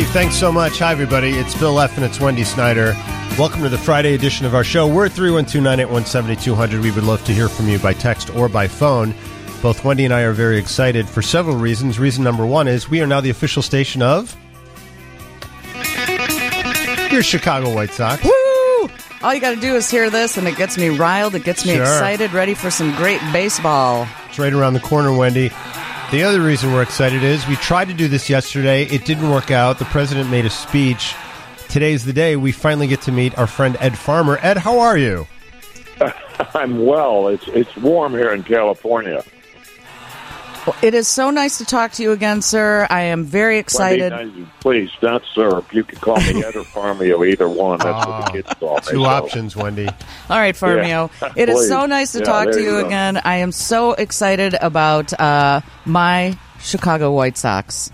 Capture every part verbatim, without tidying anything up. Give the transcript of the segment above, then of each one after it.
thanks so much. Hi, everybody. It's Bill F. and it's Wendy Snyder. Welcome to the Friday edition of our show. We're at three one two, nine eight one, seven two zero zero. We would love to hear from you by text or by phone. Both Wendy and I are very excited for several reasons. Reason number one is we are now the official station of your Chicago White Sox. Woo! All you got to do is hear this, and it gets me riled. It gets me Sure. excited, ready for some great baseball. It's right around the corner, Wendy. The other reason we're excited is we tried to do this yesterday. It didn't work out. The president made a speech. Today's the day we finally get to meet our friend Ed Farmer. Ed, how are you? I'm well. It's it's warm here in California. Well, it is so nice to talk to you again, sir. I am very excited. Wendy, please, not sir. You can call me Ed or Farmio, either one. That's what the kids call me. Two so. options, Wendy. All right, Farmio. Yeah, it is please. so nice to Yeah, talk to there you, you go. again. I am so excited about uh, my Chicago White Sox.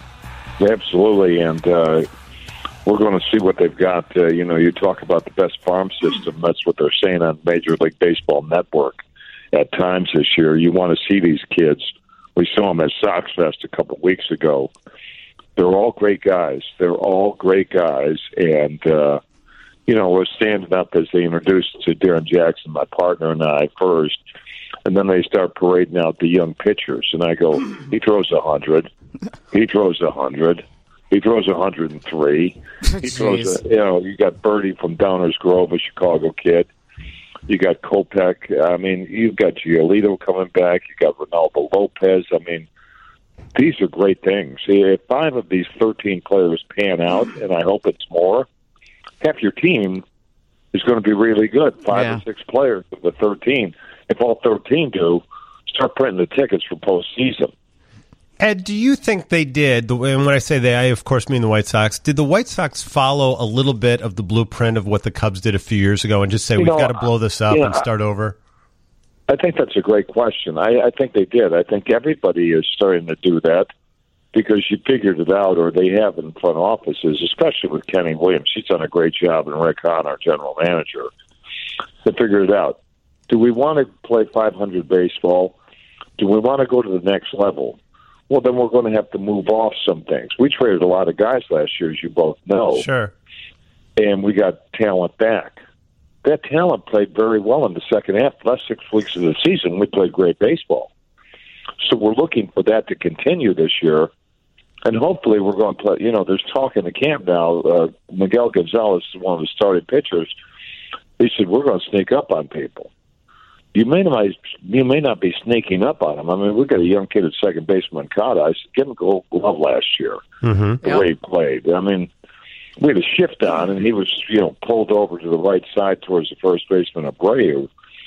Absolutely, and uh, we're going to see what they've got. Uh, you know, you talk about the best farm system. That's what they're saying on Major League Baseball Network at times this year. You want to see these kids. We saw them at Sox Fest a couple of weeks ago. They're all great guys. They're all great guys. And, uh, you know, we're standing up as they introduced to Darren Jackson, my partner, and I first. And then they start parading out the young pitchers. And I go, he throws a hundred. He throws a hundred. He throws a hundred and three. He throws a, you know, you got Birdie from Downers Grove, a Chicago kid. You got Kopech. I mean, you've got Giolito coming back. You got Ronaldo Lopez. I mean, these are great things. If five of these thirteen players pan out, and I hope it's more, half your team is going to be really good. Five Yeah. or six players of the thirteen. If all thirteen do, start printing the tickets for postseason. Ed, do you think they did, and when I say they, I of course mean the White Sox, did the White Sox follow a little bit of the blueprint of what the Cubs did a few years ago and just say, You we've know, got to blow this up yeah, and start over? I think that's a great question. I, I think they did. I think everybody is starting to do that because you figured it out, or they have in front offices, especially with Kenny Williams. He's done a great job, and Rick Hahn, our general manager, to figure it out. Do we want to play five hundred baseball? Do we want to go to the next level? Well, then we're going to have to move off some things. We traded a lot of guys last year, as you both know. Sure. And we got talent back. That talent played very well in the second half. The last six weeks of the season, we played great baseball. So we're looking for that to continue this year. And hopefully we're going to play, you know, there's talk in the camp now. Uh, Miguel Gonzalez is one of the starting pitchers. He said, we're going to sneak up on people. You may not, you may not be sneaking up on him. I mean, we got a young kid at second base, Moncada. I said, give him a gold glove last year, Mm-hmm. the Yep. way he played. I mean, we had a shift on, and he was, you know, pulled over to the right side towards the first baseman, Abreu.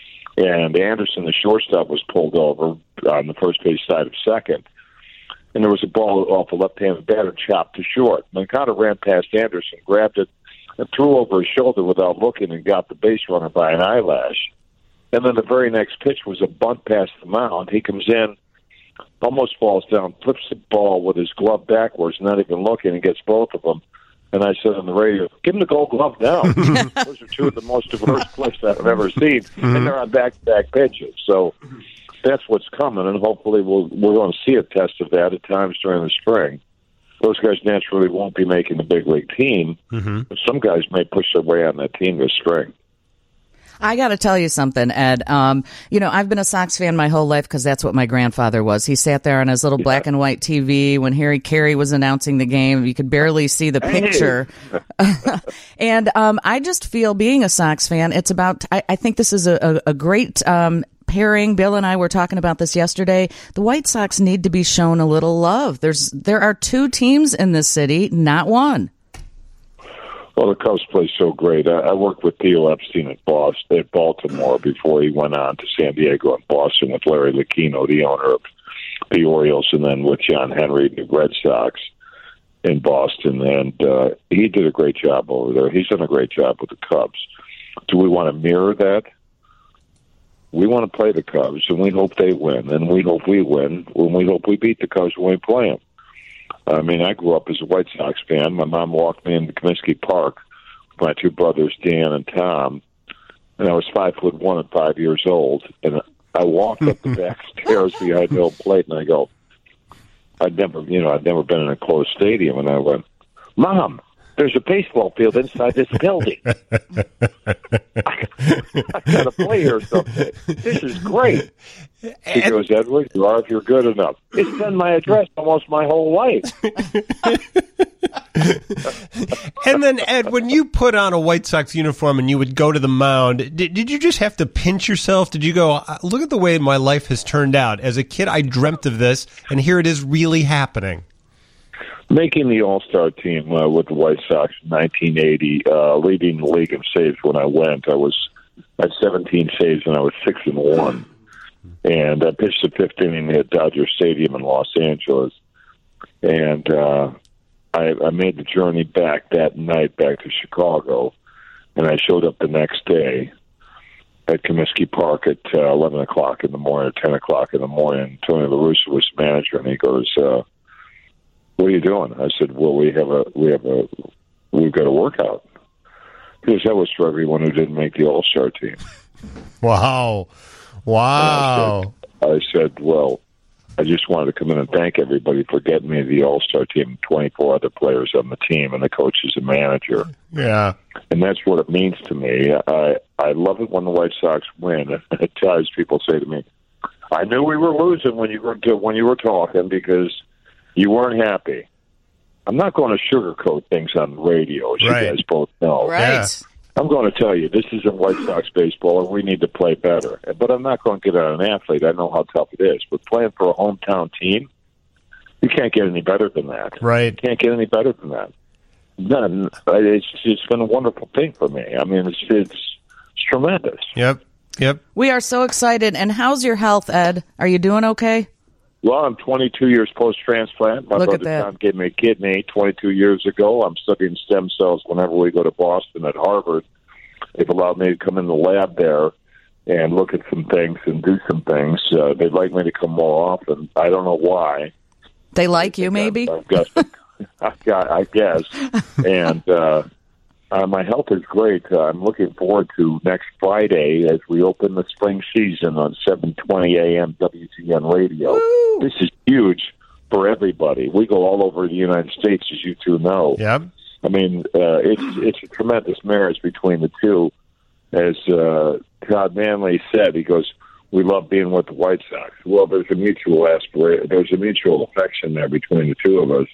And Anderson, the shortstop, was pulled over on the first base side of second. And there was a ball off a left-handed batter chopped to short. Moncada ran past Anderson, grabbed it, and threw over his shoulder without looking and got the base runner by an eyelash. And then the very next pitch was a bunt past the mound. He comes in, almost falls down, flips the ball with his glove backwards, not even looking, and gets both of them. And I said on the radio, give him the gold glove now. Those are two of the most diverse plays I've ever seen, and they're on back-to-back pitches. So that's what's coming, and hopefully we'll, we're going to see a test of that at times during the spring. Those guys naturally won't be making the big league team, Mm-hmm. but some guys may push their way on that team this spring. I got to tell you something, Ed. Um, you know, I've been a Sox fan my whole life because that's what my grandfather was. He sat there on his little Yeah. black and white T V when Harry Carey was announcing the game. You could barely see the Hey. picture. and um, I just feel, being a Sox fan, it's about, I, I think this is a, a, a great um, pairing. Bill and I were talking about this yesterday. The White Sox need to be shown a little love. There's There are two teams in this city, not one. Well, the Cubs play so great. I, I worked with Theo Epstein at Boston, at Baltimore before he went on to San Diego and Boston with Larry Lucchino, the owner of the Orioles, and then with John Henry, the Red Sox in Boston. And uh, he did a great job over there. He's done a great job with the Cubs. Do we want to mirror that? We want to play the Cubs, and we hope they win, and we hope we win, and we hope we beat the Cubs when we play them. I mean, I grew up as a White Sox fan. My mom walked me into Comiskey Park with my two brothers, Dan and Tom, and I was five foot one and five years old. And I walked up the back stairs behind the old plate, and I go, I'd never, you know, I'd never been in a closed stadium, and I went, Mom, there's a baseball field inside this building. I, I got to play here someday. This is great. She goes, Edward, you are if you're good enough. It's been my address almost my whole life. And then, Ed, when you put on a White Sox uniform and you would go to the mound, did, did you just have to pinch yourself? Did you go, look at the way my life has turned out? As a kid, I dreamt of this, and here it is really happening. Making the All-Star team uh, with the White Sox in nineteen eighty, uh, leading the league in saves when I went. I was at seventeen saves, and I was six and one. And I pitched the fifth inning at Dodger Stadium in Los Angeles. And uh, I, I made the journey back that night, back to Chicago. And I showed up the next day at Comiskey Park at uh, eleven o'clock in the morning, or ten o'clock in the morning. Tony La Russa was the manager, and he goes, uh, what are you doing? I said, well, we have a, we have a, we've got a workout. Because that was for everyone who didn't make the All-Star team. Wow. Wow. I said, I said, well, I just wanted to come in and thank everybody for getting me the All-Star team, twenty-four other players on the team, and the coaches and manager. Yeah. And that's what it means to me. I, I love it when the White Sox win. At times people say to me, I knew we were losing when you were, when you were talking because you weren't happy. I'm not going to sugarcoat things on the radio, as right. you guys both know. Right. Yeah. I'm going to tell you, this isn't White Sox baseball, and we need to play better. But I'm not going to get on an athlete. I know how tough it is. But playing for a hometown team, you can't get any better than that. Right. You can't get any better than that. None. It's, it's been a wonderful thing for me. I mean, it's, it's, it's tremendous. Yep. Yep. We are so excited. And how's your health, Ed? Are you doing okay? Well, I'm twenty-two years post-transplant. My Look at brother that. Tom gave me a kidney twenty-two years ago. I'm studying stem cells whenever we go to Boston at Harvard. They've allowed me to come in the lab there and look at some things and do some things. Uh, they'd like me to come more often. I don't know why. They like you, maybe? I've got, I've got, I guess. And uh, uh, my health is great. Uh, I'm looking forward to next Friday as we open the spring season on seven twenty a.m. W T N Radio. Woo! This is huge for everybody. We go all over the United States, as you two know. Yep. I mean, uh, it's it's a tremendous marriage between the two. As uh, Todd Manley said, he goes, we love being with the White Sox. Well, there's a mutual aspiration. There's a mutual affection there between the two of us.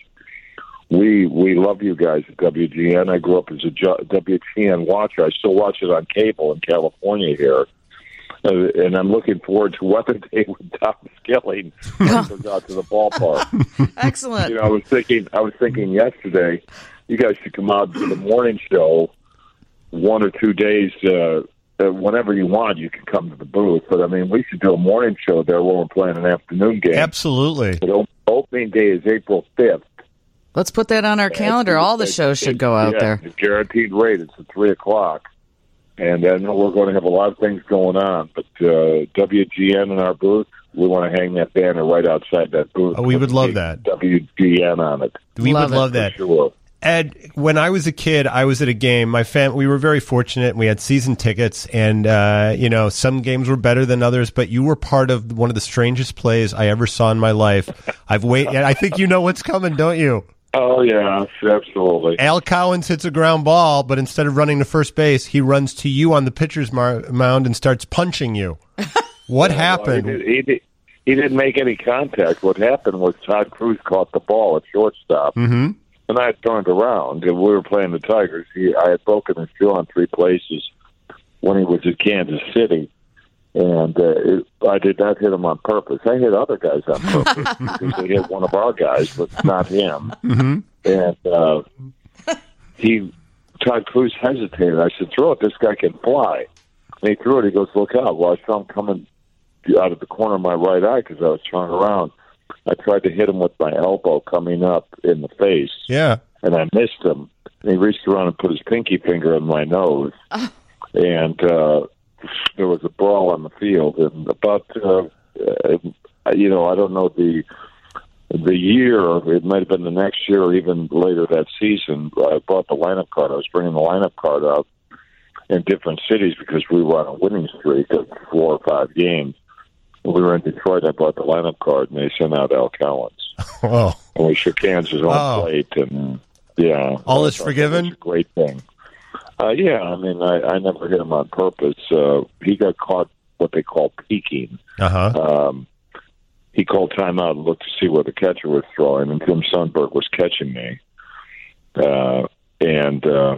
We we love you guys at W G N. I grew up as a W G N watcher. I still watch it on cable in California here. Uh, and I'm looking forward to Weather Day with Tom Skilling when he goes out to the ballpark. Excellent. You know, I was thinking, I was thinking yesterday, you guys should come out to the morning show one or two days, uh, uh, whenever you want. You can come to the booth, but I mean, we should do a morning show there where we're playing an afternoon game. Absolutely. But opening day is April fifth. Let's put that on our calendar. All the shows should go out yeah, there. It's guaranteed rate. It's at three o'clock. And I know we're going to have a lot of things going on, but uh, W G N in our booth, we want to hang that banner right outside that booth. Oh, we would love that. W G N on it. We Love would it. love that. For sure. Ed, when I was a kid, I was at a game. My fam, we were very fortunate. We had season tickets, and uh, you know, some games were better than others. But you were part of one of the strangest plays I ever saw in my life. I've waited. I think you know what's coming, don't you? Oh yeah, absolutely. Al Collins hits a ground ball, but instead of running to first base, he runs to you on the pitcher's mar- mound and starts punching you. What Well, happened? he, did, he, did, he didn't make any contact. What happened was Todd Cruz caught the ball at shortstop, Mm-hmm. and I had turned around, and we were playing the Tigers. He, I had broken his jaw in three places when he was at Kansas City, and uh, it, I did not hit him on purpose. I hit other guys on purpose because they hit one of our guys, but not him. Mm-hmm. And uh, he, Todd Cruz hesitated. I said, throw it. This guy can fly. And he threw it. He goes, look out. Well, I saw him coming out of the corner of my right eye because I was turned around. I tried to hit him with my elbow coming up in the face, Yeah. and I missed him. And he reached around and put his pinky finger in my nose. And uh, there was a brawl on the field. And about, uh, uh, you know, I don't know the the year, it might have been the next year or even later that season, I brought the lineup card. I was bringing the lineup card out in different cities because we were on a winning streak of four or five games. When we were in Detroit, I brought the lineup card, and they sent out Al Collins. Oh. And we shook hands his own Oh. plate, and Yeah. All is That's forgiven? a great thing. Uh, yeah, I mean, I, I never hit him on purpose. Uh, he got caught what they call peeking. Uh-huh. Um, he called timeout and looked to see where the catcher was throwing, and Tim Sundberg was catching me. Uh, and uh,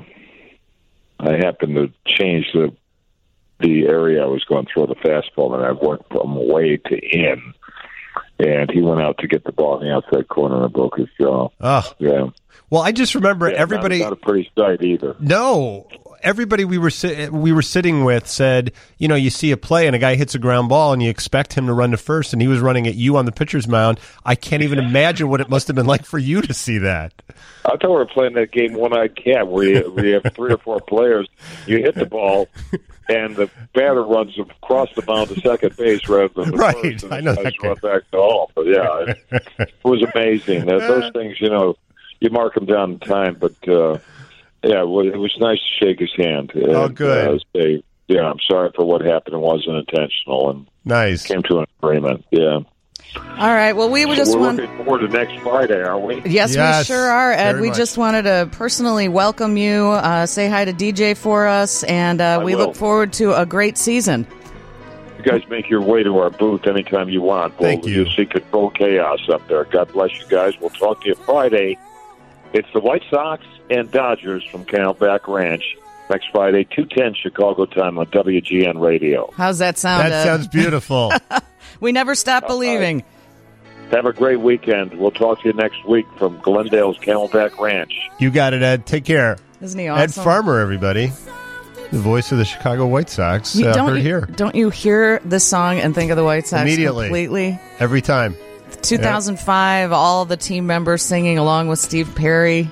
I happened to change the the area I was going to throw the fastball, and I went from away to in. And he went out to get the ball in the outside corner and broke his jaw. Oh. Yeah. Well, I just remember yeah, everybody. Not, not a pretty sight either. No. Everybody we were si- we were sitting with said, you know, you see a play and a guy hits a ground ball and you expect him to run to first, and he was running at you on the pitcher's mound. I can't even imagine what it must have been like for you to see that. I thought we were playing that game one-eyed cat where you, where you have three or four players. You hit the ball, and the batter runs across the mound to second base rather than the right. first. And I know the that guys run back to home. But yeah, it, it was amazing. Uh, those things, you know, you mark them down in time, but. Uh, Yeah, well, it was nice to shake his hand. Oh, and, good. Uh, say, yeah, I'm sorry for what happened. It wasn't intentional, and nice. Came to an agreement. Yeah. All right. Well, we would just We're want. looking forward to next Friday, aren't we? Yes, Yes, we sure are, Ed. very We much. just wanted to personally welcome you, uh, say hi to D J for us, and uh, I we will. look forward to a great season. You guys make your way to our booth anytime you want. Thank we'll, you. You'll see Control Chaos up there. God bless you guys. We'll talk to you Friday. It's the White Sox and Dodgers from Camelback Ranch next Friday, two ten Chicago time on W G N Radio. How's that sound, That Ed? sounds beautiful. We never stop believing. Have a great weekend. We'll talk to you next week from Glendale's Camelback Ranch. You got it, Ed. Take care. Isn't he awesome? Ed Farmer, everybody. The voice of the Chicago White Sox. You- Uh, don't heard you, here. Don't you hear this song and think of the White Sox Immediately. completely? Every time. two thousand five, all the team members singing along with Steve Perry.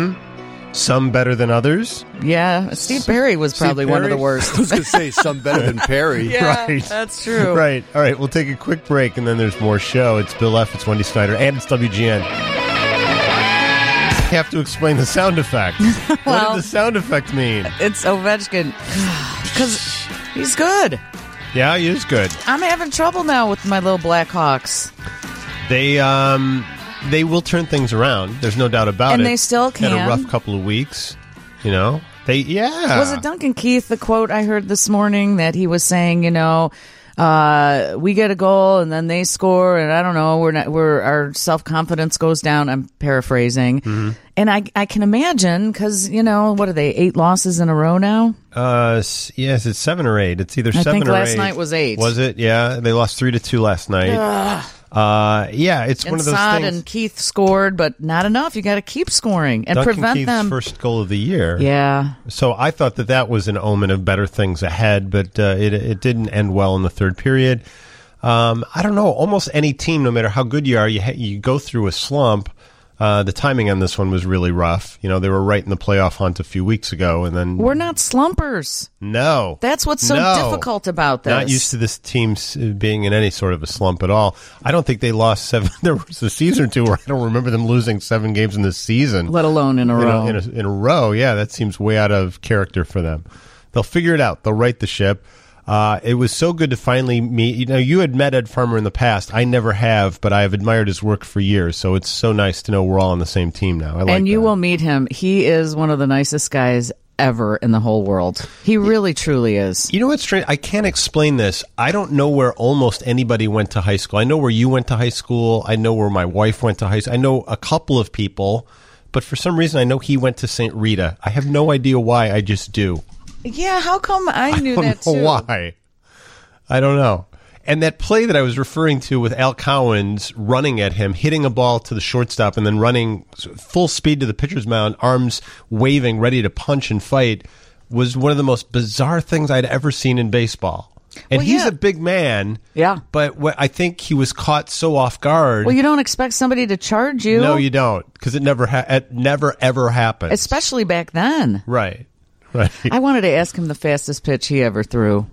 Some better than others. Yeah, Steve Perry was probably one of the Perry? worst. I was going to say some better than Perry. Yeah, Right. that's true. Right. All right. We'll take a quick break, and then there's more show. It's Bill F. It's Wendy Snyder, and it's W G N. I have to explain the sound effect. what Well- did the sound effect mean? It's Ovechkin. Because he's good. Yeah, he is good. I'm having trouble now with my little Blackhawks. They um they will turn things around. There's no doubt about And it. they still Had a can. rough couple of weeks. You know, they yeah. Was it Duncan Keith, the quote I heard this morning that he was saying, you know, uh, we get a goal and then they score, and I don't know, we're not, we're our self confidence goes down. I'm paraphrasing, Mm-hmm. and I I can imagine because you know what are they eight losses in a row now? Uh, s- yes, it's seven or eight. It's either I seven think or last eight. night was eight. Was it? Yeah, they lost three to two last night. Uh, yeah, it's And one of those Saad things. and Keith scored, but not enough. You got to keep scoring and Duncan prevent Keith's them. first goal of the year. Yeah. So I thought that that was an omen of better things ahead, but uh, it it didn't end well in the third period. Um, I don't know. Almost any team, no matter how good you are, you ha- you go through a slump. Uh, the timing on this one was really rough. You know, they were right in the playoff hunt a few weeks ago, and then We're not slumpers. no, That's what's so No. difficult about this. Not used to this team s- being in any sort of a slump at all. I don't think they lost seven. There was a season or two where I don't remember them losing seven games in this season. Let alone in a in row. a, in, a, in a row. Yeah, that seems way out of character for them. They'll figure it out. They'll right the ship. Uh, it was so good to finally meet. You know, you had met Ed Farmer in the past. I never have, but I have admired his work for years. So it's so nice to know we're all on the same team now. I like and you that. will meet him. He is one of the nicest guys ever in the whole world. He really, truly is. You know what's strange? I can't explain this. I don't know where almost anybody went to high school. I know where you went to high school. I know where my wife went to high school. I know a couple of people, but for some reason I know he went to Saint Rita. I have no idea why. I just do. Yeah, how come I knew I don't that know too? why. I don't know. And that play that I was referring to with Al Cowens running at him, hitting a ball to the shortstop, and then running full speed to the pitcher's mound, arms waving, ready to punch and fight, was one of the most bizarre things I'd ever seen in baseball. And Well, he's yeah. a big man. Yeah. But what, I think he was caught so off guard. Well, you don't expect somebody to charge you. No, you don't, because it never, ha- it never ever happens. Especially back then. right, right. I wanted to ask him the fastest pitch he ever threw.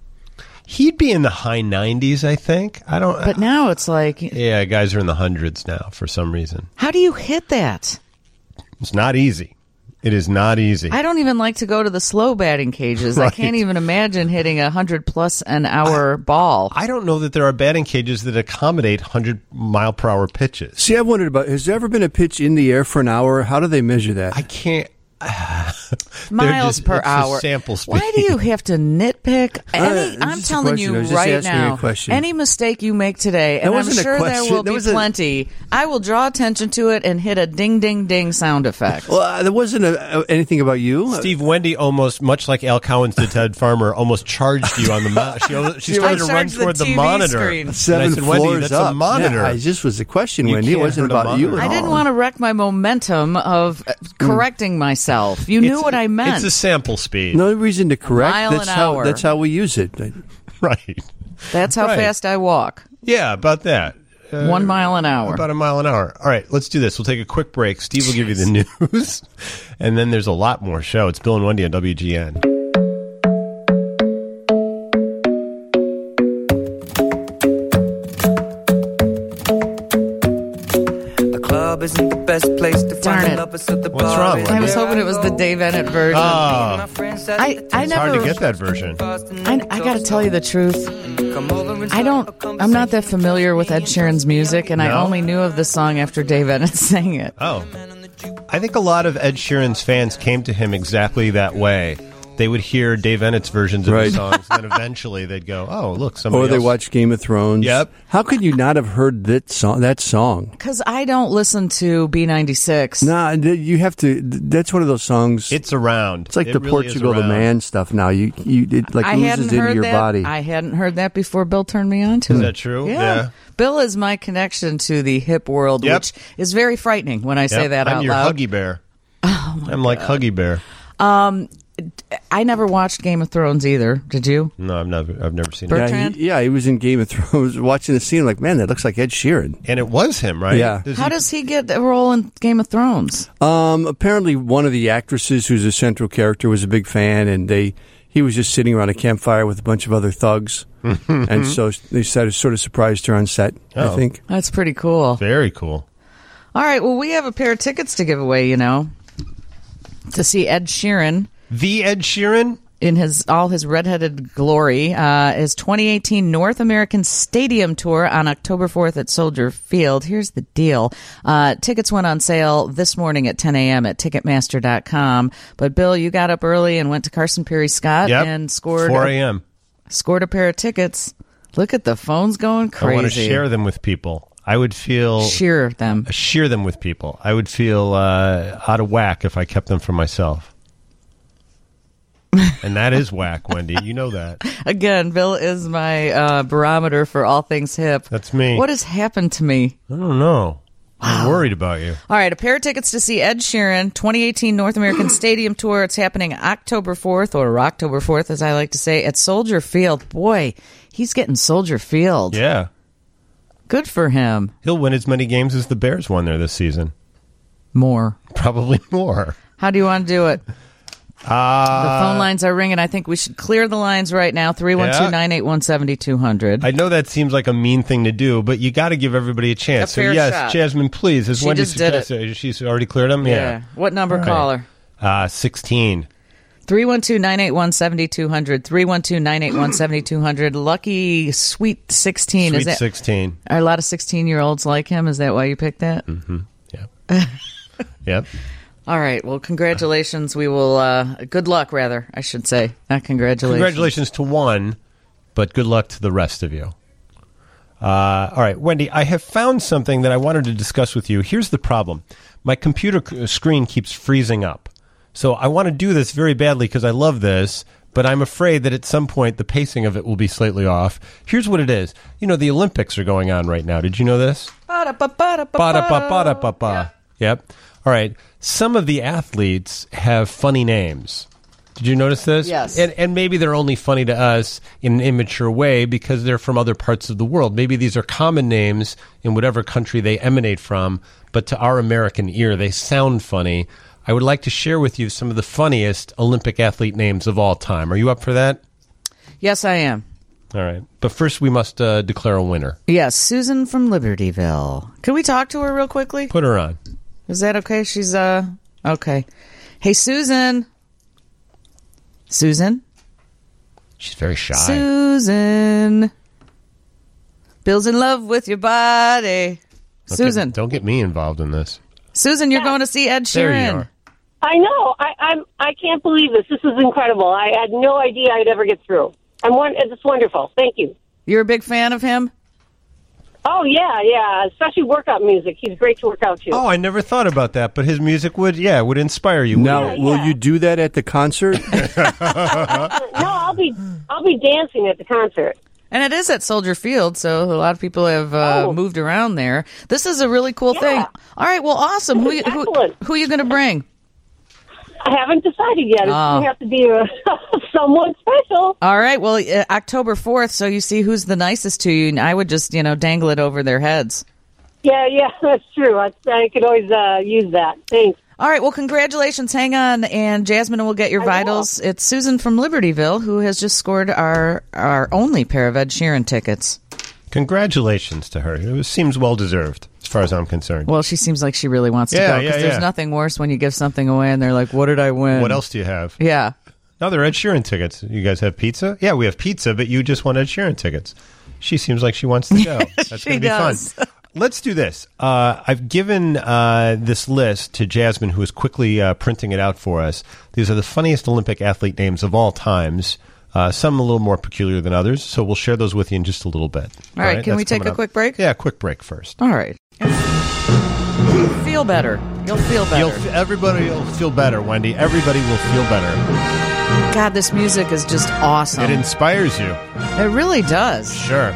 He'd be in the high nineties, I think. I don't. But now it's like, yeah, guys are in the hundreds now for some reason. how do you hit that? It's not easy. It is not easy. I don't even like to go to the slow batting cages. Right. I can't even imagine hitting a hundred plus an hour ball. I don't know that there are batting cages that accommodate one hundred mile per hour pitches. See, I've wondered about, has there ever been a pitch in the air for an hour? How do they measure that? I can't. Miles just, per it's hour. Just sample speed. Why do you have to nitpick? Any, Uh, I'm just a telling question. I you was just right asking you a now, question. any mistake you make today, and I'm wasn't a sure there question. will That be was a- plenty, I will draw attention to it and hit a ding, ding, ding sound effect. Well, uh, there wasn't a, a, anything about you. Steve, Wendy almost, much like Al Cowens did Ted Farmer, almost charged you on the monitor. She, she started I to run charged the toward the, T V monitor. screen. Seven and I said, floors Wendy, that's up. a monitor. Yeah, I just was a question, You Wendy. It can't wasn't hurt a about you monitor. at I didn't all. want to wreck my momentum of uh, correcting myself. You knew It's- what I meant. It's a sample speed. No reason to correct. mile that's an how hour. that's how we use it. Right. That's how Right. fast I walk. Yeah, about that. Uh, One mile an hour. About a mile an hour. All right, let's do this. We'll take a quick break. Steve will give you the news, and then there's a lot more show. It's Bill and Wendy on W G N. Isn't the best place to Darn find it. the lovers of the What's bar. wrong, is Wendy? I was hoping it was the Dave Ennett version. Oh, I, I it's hard never. to get that version. I, I got to tell you the truth. I don't. I'm not that familiar with Ed Sheeran's music, and I No? only knew of the song after Dave Ennett sang it. Oh. I think a lot of Ed Sheeran's fans came to him exactly that way. They would hear Dave Ennett's versions of Right. the songs, and then eventually they'd go, "Oh, look, somebody Or they else." watch Game of Thrones. Yep. How could you not have heard that song? That song? Because I don't listen to B ninety-six. Nah, th- you have to. th- That's one of those songs. It's around. It's like It the really is Portugal the around. Man stuff. Now you you it like I loses hadn't into heard your that. body. I hadn't heard that before Bill turned me on to Is it. that true? Yeah. Yeah. Bill is my connection to the hip world, Yep. which is very frightening when I say Yep, that I'm out your loud. Huggy Bear. Oh my I'm like Huggy Bear. I never watched Game of Thrones either. Did you? No, I've never, I've never seen Bert- it. yeah, Bertrand? he, yeah, he was in Game of Thrones, watching the scene. Like, man, that looks like Ed Sheeran. And it was him, right? Yeah. Does How he- does he get a role in Game of Thrones? Um, apparently, one of the actresses who's a central character was a big fan, and they he was just sitting around a campfire with a bunch of other thugs, and so they sort of, sort of surprised her on set. I Oh. think. That's pretty cool. Very cool. All right. Well, we have a pair of tickets to give away, you know, to see Ed Sheeran The Ed Sheeran? in his all his redheaded glory. Uh, his twenty eighteen North American Stadium Tour on October fourth at Soldier Field. Here's the deal. Uh, tickets went on sale this morning at ten a.m. at Ticketmaster dot com. But, Bill, you got up early and went to Carson Perry Scott Yep. and scored four a, a.m. scored a pair of tickets. Look at the phones going crazy. I want to share them with people. I would feel... Shear them. share them with people. I would feel uh, out of whack if I kept them for myself. And that is whack, Wendy. You know that. Again, Bill is my uh, barometer for all things hip. That's me. What has happened to me? I don't know. I'm worried about you. All right, a pair of tickets to see Ed Sheeran, twenty eighteen North American Stadium Tour. It's happening October fourth, or October fourth, as I like to say, at Soldier Field. Boy, he's getting Soldier Field. Yeah. Good for him. He'll win as many games as the Bears won there this season. More. Probably more. How do you want to do it? Uh, The phone lines are ringing. I think we should clear the lines right now. three one two, nine eight one, seven two zero zero. I know that seems like a mean thing to do, but you got to give everybody a chance. A so fair yes, shot. Jasmine, please. As She Wendy just did it. suggested, she's already cleared them. Yeah. What number All right. caller? Uh, sixteen. three one two, nine eight one, seven two zero zero. three one two, nine eight one, seven two zero zero. Lucky Sweet sixteen. Sweet Is that, sixteen. are a lot of sixteen-year-olds like him? Is that why you picked that? Yep. Yep. All right. Well, congratulations. We will. Uh, good luck, rather, I should say. Not congratulations. Congratulations to one, but good luck to the rest of you. Uh, all right, Wendy, I have found something that I wanted to discuss with you. Here's the problem. My computer c- screen keeps freezing up. So I want to do this very badly because I love this, but I'm afraid that at some point the pacing of it will be slightly off. Here's what it is. You know, the Olympics are going on right now. Did you know this? Ba-da-ba-ba-da-ba-ba. Ba-da-ba-ba-da-ba-ba. Yep. All right. Some of the athletes have funny names. Did you notice this? Yes. And, and maybe they're only funny to us in an immature way because they're from other parts of the world. Maybe these are common names in whatever country they emanate from, but to our American ear, they sound funny. I would like to share with you some of the funniest Olympic athlete names of all time. Are you up for that? Yes, I am. All right. But first, we must uh, declare a winner. Yes, Susan from Libertyville. Can we talk to her real quickly? Put her on. Is that okay? She's, uh, okay. Hey, Susan. Susan? She's very shy. Susan. Bill's in love with your body. Don't Susan. Get, don't get me involved in this. Susan, you're going to see Ed Sheeran. There you are. I know. I, I'm. I can't believe this. This is incredible. I had no idea I'd ever get through. I'm. One, it's wonderful. Thank you. You're a big fan of him? Oh yeah, yeah. Especially workout music. He's great to work out to. Oh, I never thought about that, but his music would, yeah, would inspire you. Now, Yeah, will yeah. you do that at the concert? no, I'll be. I'll be dancing at the concert. And it is at Soldier Field, so a lot of people have uh, Oh. moved around there. This is a really cool Yeah. thing. All right, well, awesome. Who, you- who, Excellent. who are you going to bring? I haven't decided yet. It's Oh. going to have to be uh someone special. All right, well, uh, October fourth, so you see who's the nicest to you, and I would just, you know, dangle it over their heads. Yeah, yeah, that's true. I, I could always uh, use that. Thanks. All right, well, congratulations. Hang on, and Jasmine will get your I will. vitals. It's Susan from Libertyville who has just scored our, our only pair of Ed Sheeran tickets. Congratulations to her. It was, seems well-deserved, as far as I'm concerned. Well, she seems like she really wants to Yeah, go, because yeah, there's yeah. nothing worse when you give something away and they're like, what did I win? What else do you have? Yeah. No, they're Ed Sheeran tickets. You guys have pizza? Yeah, we have pizza, but you just want Ed Sheeran tickets. She seems like she wants to go. That's She going to be does. fun. Let's do this. Uh, I've given uh, this list to Jasmine, who is quickly uh, printing it out for us. These are the funniest Olympic athlete names of all times. Uh, some a little more peculiar than others, so we'll share those with you in just a little bit. All right, can that's we take coming a up. quick break? Yeah, quick break first. All right. Feel better. You'll feel better. You'll f- everybody will feel better, Wendy. Everybody will feel better. God, this music is just awesome. It inspires you. It really does. Sure.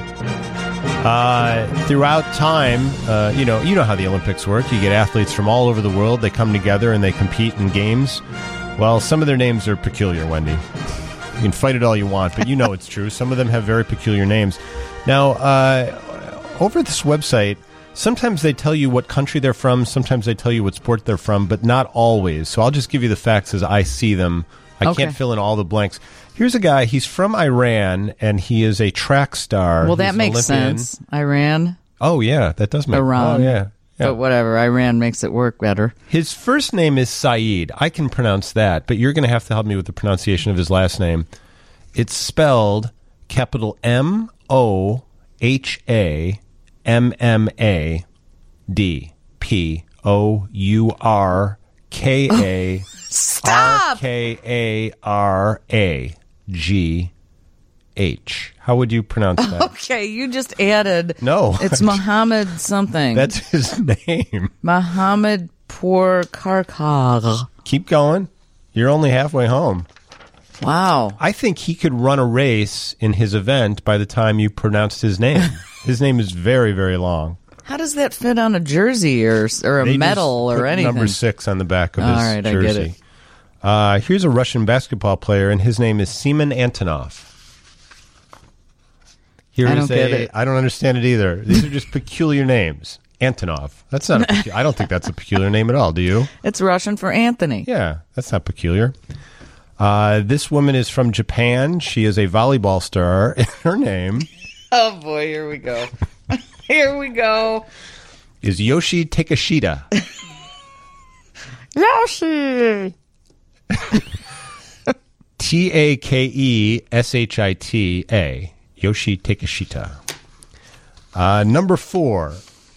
Uh, throughout time, uh, you know, you know how the Olympics work. You get athletes from all over the world. They come together and they compete in games. Well, some of their names are peculiar, Wendy. You can fight it all you want, but you know it's true. Some of them have very peculiar names. Now, uh, over at this website, sometimes they tell you what country they're from. Sometimes they tell you what sport they're from, but not always. So I'll just give you the facts as I see them. I Okay. can't fill in all the blanks. Here's a guy. He's from Iran, and he is a track star. Well, that He's an makes Olympian. sense. Iran, Oh, yeah, that does make Iran. Oh, yeah. yeah. but whatever. Iran makes it work better. His first name is Saeed. I can pronounce that, but you're going to have to help me with the pronunciation of his last name. It's spelled capital M O H A M M A D P O U R K A R Stop! K A R A G H. How would you pronounce that? Okay, you just added. No. It's Muhammad something. That's his name. Muhammad Pourkarkar. Keep going. You're only halfway home. Wow. I think he could run a race in his event by the time you pronounced his name. His name is very, very long. How does that fit on a jersey or or a They medal just or put anything? Number six on the back of All his right, I jersey. get it. Uh, here's a Russian basketball player, and his name is Semen Antonov. Here I is don't get a- it. I don't understand it either. These are just peculiar names. Antonov. That's not. A pecu- I don't think that's a peculiar name at all. Do you? It's Russian for Anthony. Yeah, that's not peculiar. Uh, this woman is from Japan. She is a volleyball star. Her name Oh boy, here we go. Here we go. is Yoshi Takeshita. Yoshi. T A K E S H I T A. Yoshi Takeshita. Uh, number four.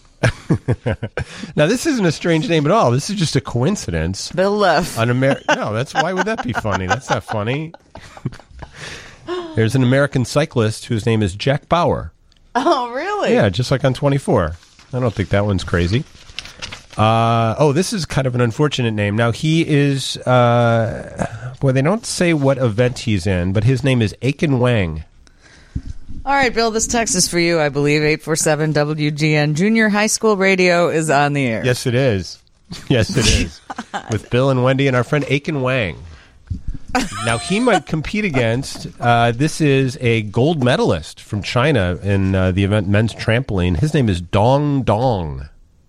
Now, this isn't a strange name at all. This is just a coincidence. Bill left. An Amer- no, that's why would that be funny? That's not funny. There's an American cyclist whose name is Jack Bauer. Oh, really? Yeah, just like on twenty-four. I don't think that one's crazy. Uh, oh, this is kind of an unfortunate name. Now, he is, uh, boy, they don't say what event he's in, but his name is Aiken Wang. All right, Bill, this text is for you, I believe. eight four seven W G N. Junior high school radio is on the air. Yes, it is. Yes, it is. With Bill and Wendy and our friend Aiken Wang. Now, he might compete against, uh, this is a gold medalist from China in uh, the event men's trampoline. His name is Dong Dong.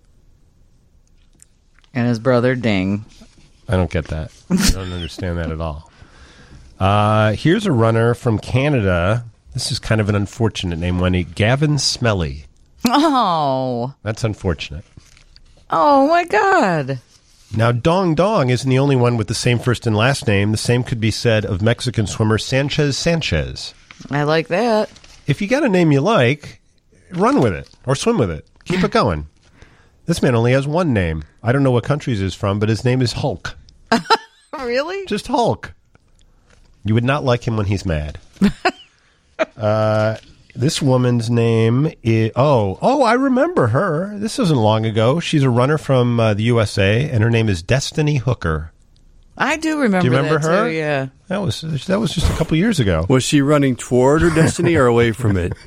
And his brother, Ding. I don't get that. I don't understand that at all. Uh, here's a runner from Canada. This is kind of an unfortunate name, Wendy. Gavin Smelly. Oh. That's unfortunate. Oh, my God. Now, Dong Dong isn't the only one with the same first and last name. The same could be said of Mexican swimmer Sanchez Sanchez. I like that. If you got a name you like, run with it or swim with it. Keep it going. This man only has one name. I don't know what countries he's from, but his name is Hulk. Really? Just Hulk. You would not like him when he's mad. uh, this woman's name is... Oh, oh, I remember her. This wasn't long ago. She's a runner from uh, the U S A, and her name is Destiny Hooker. I do remember, do you remember that her? Too, yeah. That was that was just a couple years ago. Was she running toward her destiny or away from it?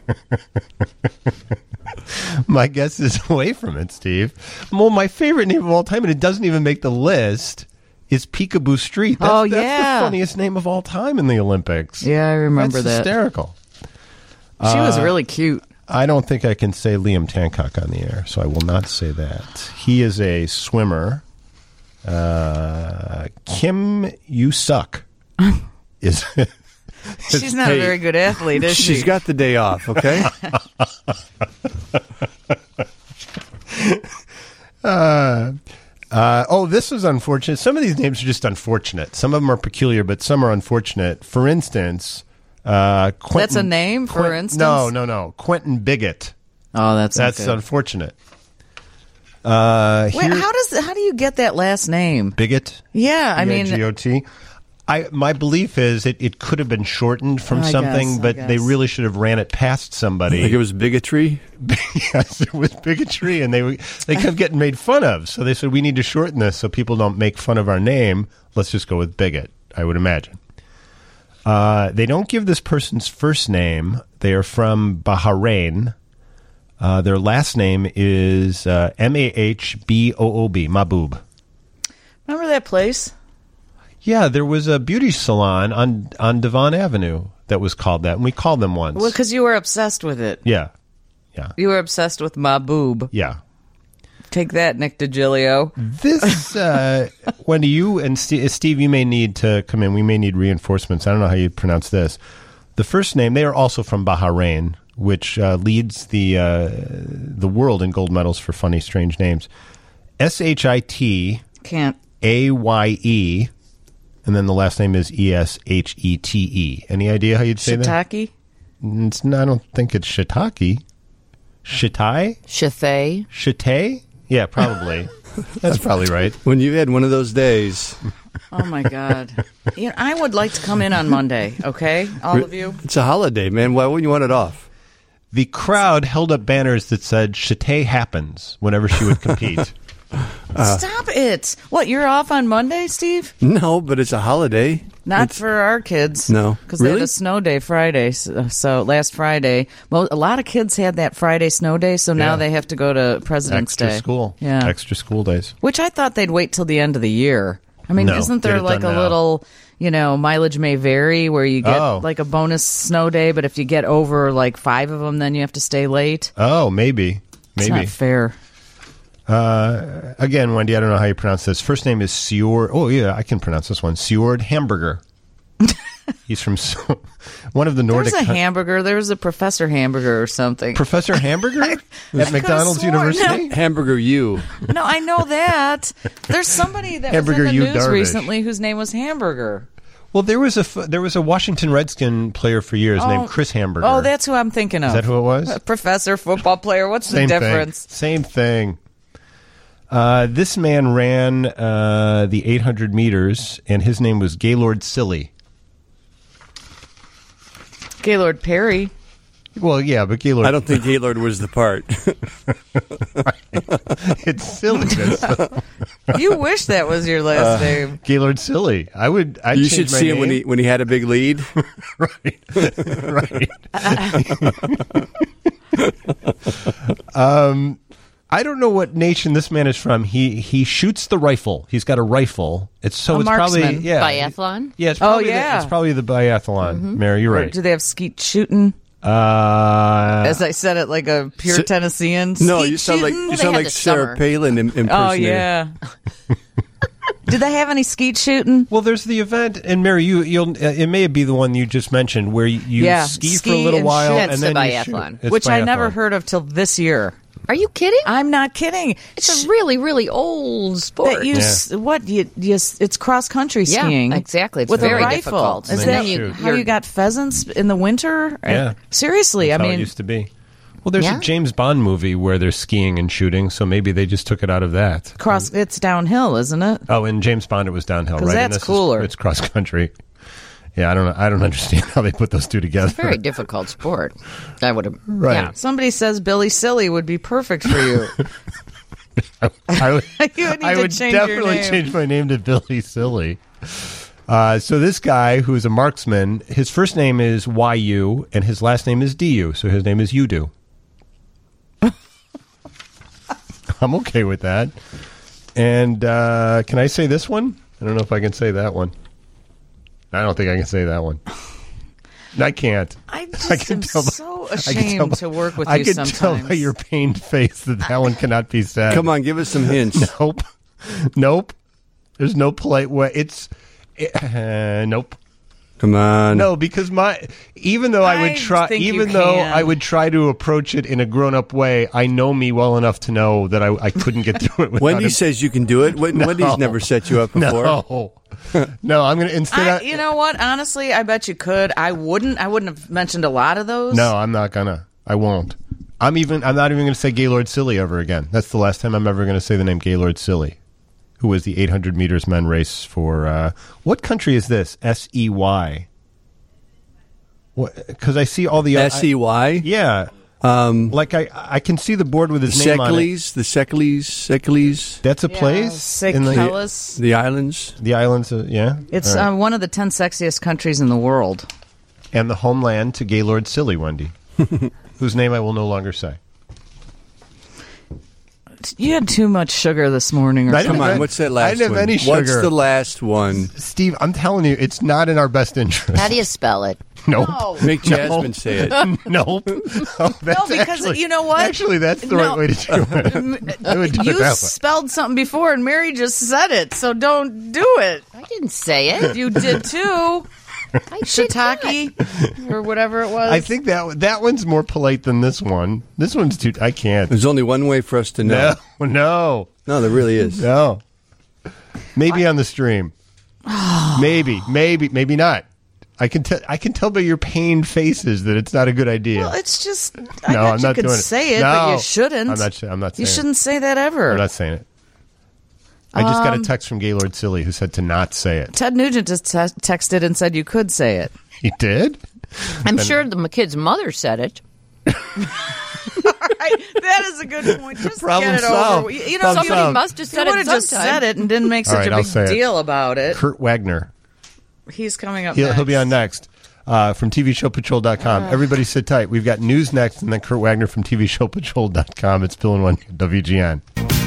My guess is away from it, Steve. Well, my favorite name of all time, and it doesn't even make the list, is Peekaboo Street. That's, oh, that's yeah. the funniest name of all time in the Olympics. Yeah, I remember that's that. hysterical. She uh, was really cute. I don't think I can say Liam Tancock on the air, so I will not say that. He is a swimmer. Uh, Kim You-suk is... She's not Hey, a very good athlete, is she? She's got the day off, okay? uh, uh, oh, this was unfortunate. Some of these names are just unfortunate. Some of them are peculiar, but some are unfortunate. For instance... Uh, Quentin, that's a name, for Quint, instance? No, no, no. Quentin Bigot. Oh, that's That's okay. unfortunate. Uh, Wait, here, how does how do you get that last name? Bigot? Yeah, I mean... B I G O T. I, my belief is it, it could have been shortened from I something, guess, I but guess. they really should have ran it past somebody. Like it was bigotry? Yes, it was bigotry, and they they kept getting made fun of. So they said, we need to shorten this so people don't make fun of our name. Let's just go with Bigot, I would imagine. Uh, they don't give this person's first name. They are from Bahrain. Uh, their last name is uh, M A H B O O B, Mahboob. Remember that place? Yeah, there was a beauty salon on, on Devon Avenue that was called that, and we called them once. Well, because you were obsessed with it. Yeah, yeah, You were obsessed with Mahboob. yeah. Take that, Nick DiGilio. This, uh, Wendy, you and Steve, Steve, you may need to come in. We may need reinforcements. I don't know how you pronounce this. The first name, they are also from Bahrain, which uh, leads the uh, the world in gold medals for funny, strange names. S H I T Can't. A Y E, and then the last name is E S H E T E. Any idea how you'd say that? Shiitake? It's, I don't think it's shiitake. Shitai? Shithay? Shite? Yeah, probably. That's probably right. When you had one of those days. Oh, my God. You know, I would like to come in on Monday, okay? All of you? It's a holiday, man. Why wouldn't you want it off? The crowd held up banners that said Shite happens whenever she would compete. Stop it. What, you're off on Monday, Steve? No, but it's a holiday. Not It's- for our kids. No. Because they had Really? a snow day Friday. So, so last Friday, well, a lot of kids had that Friday snow day, so now Yeah. they have to go to President's Extra Day. school. Yeah. Extra school days. Which I thought they'd wait till the end of the year. I mean, No, isn't get there it like a done now. little, you know, mileage may vary where you get Oh. like a bonus snow day, but if you get over like five of them, then you have to stay late? Oh, maybe. It's Maybe. not fair. Uh, again, Wendy, I don't know how you pronounce this. First name is Sjord. Oh, yeah, I can pronounce this one. Sjord Hamburger. He's from so, one of the Nordic... There's a coun- hamburger. There was a Professor Hamburger or something. Professor Hamburger? At McDonald's sworn. University? Hamburger you. No, I know that. There's somebody that Hamburger was in you the news Darvish. recently whose name was Hamburger. Well, there was a f- there was a Washington Redskin player for years Oh. named Chris Hamburger. Oh, that's who I'm thinking of. Is that who it was? A professor, football player. What's Same the difference? thing. Same thing. Uh, this man ran uh, the eight hundred meters, and his name was Gaylord Silly. Gaylord Perry. Well, yeah, but Gaylord... I don't think Gaylord was the part. It's silly. That's- You wish that was your last name. Gaylord Silly. I would... I'd You change should my see him when he name. when he had a big lead. Right. um, I don't know what nation this man is from. He he shoots the rifle. He's got a rifle. It's so A it's marksman. probably yeah. Biathlon? Yeah, it's Oh, probably yeah. the, it's probably the biathlon. Mary, you're Or right. do they have skeet shooting? Uh, As I said it like a pure Si- Tennessean. No, Skeet you sound like shooting? you They sound had like the Sarah summer. Palin in, impersonator. Oh, yeah. Do they have any skeet shooting? well, there's the event, and Mary, you you'll uh, it may be the one you just mentioned where you, you Yeah, ski, for ski a little and while shoot. and That's then the you biathlon. shoot. It's Which I never biathlon. heard of till this year. Are you kidding? I'm not kidding. It's a really, really old sport. That you Yeah. s- what you, you s- it's cross country Yeah, skiing. exactly. It's with very a rifle. difficult. Is And that then you how shoot. you got pheasants in the winter? Yeah. Seriously, That's I how mean, it used to be. Well, there's Yeah. a James Bond movie where they're skiing and shooting, so maybe they just took it out of that. cross. It's downhill, isn't it? Oh, in James Bond, it was downhill, 'Cause right? And that's this is- cooler. it's cross country. Yeah, I don't know. I don't understand how they put those two together. Very difficult sport. I would have. Right. Yeah. Somebody says Billy Silly would be perfect for you. I would, You would need I to would change your definitely name. change my name to Billy Silly. Uh, so this guy, who is a marksman, his first name is Y U, and his last name is D U, so his name is Udo. I'm okay with that. And uh, can I say this one? I don't know if I can say that one. I don't think I can say that one. I can't. I just I can am tell by- so I can ashamed tell by- to work with I you can sometimes. tell by your pained face that that one cannot be said. Come on, give us some hints. Nope. Nope. There's no polite way. It's uh, nope. Come on. No, because my even though I would I try, think you even though can. I would try to approach it in a grown-up way, I know me well enough to know that I, I couldn't get through it. Without Wendy him. says you can do it. Wen- No. Wendy's never set you up before. No, no. I'm gonna instead. I, I, you know what? Honestly, I bet you could. I wouldn't. I wouldn't have mentioned a lot of those. no, I'm not gonna. I won't. I'm even. I'm not even going to say Gaylord Silly ever again. That's the last time I'm ever going to say the name Gaylord Silly, who was the eight hundred meters men race for uh, what country is this? S E Y. Because I see all the S E Y? Yeah, Um, like I I can see the board with his name on it. Secles, the Secles, Secles, That's a Yeah, place in the, Seychelles. the islands. the islands. Of, yeah, It's All right. uh, one of the ten sexiest countries in the world. and the homeland to Gaylord Silly, Wendy, whose name I will no longer say. You had too much sugar this morning. Or I something. didn't Come have on, any- what's that I last didn't have one? any What's sugar. the last one? Steve, I'm telling you, it's not in our best interest. How do you spell it? Nope. Make Jasmine say it. Nope. Oh, that's because actually- you know what? Actually, that's the No. right way to do it. I would do it You that way. spelled something before, and Mary just said it. So don't do it. I didn't say it. You did too. I did not. Shiitake or whatever it was. I think that that one's more polite than this one. This one's too. I can't. There's only one way for us to know. No, no, No, there really is. no. Maybe on the stream. maybe, maybe, maybe not. I can tell. I can tell by your pained faces that it's not a good idea. Well, it's just. I No, bet I'm you not could doing it. say it, No. but you shouldn't. I'm not. I'm not saying You it. shouldn't say that ever. I'm not saying it. I just got a Um, text from Gaylord Silly who said to not say it. Ted Nugent just te- texted and said you could say it. He did. I'm sure the kid's mother said it. Right, that is a good point. Just Problem get it solved. over. You know, Problem you, Somebody solved. must have you said would it have just sometime. said it and didn't make All such right, a I'll big say it. deal about it. Kurt Wagner. He's coming up. He'll, next. he'll be on next uh, from T V Show Patrol dot com. Everybody sit tight. We've got news next, and then Kurt Wagner from T V Show Patrol dot com. It's Bill and Wendy at W G N.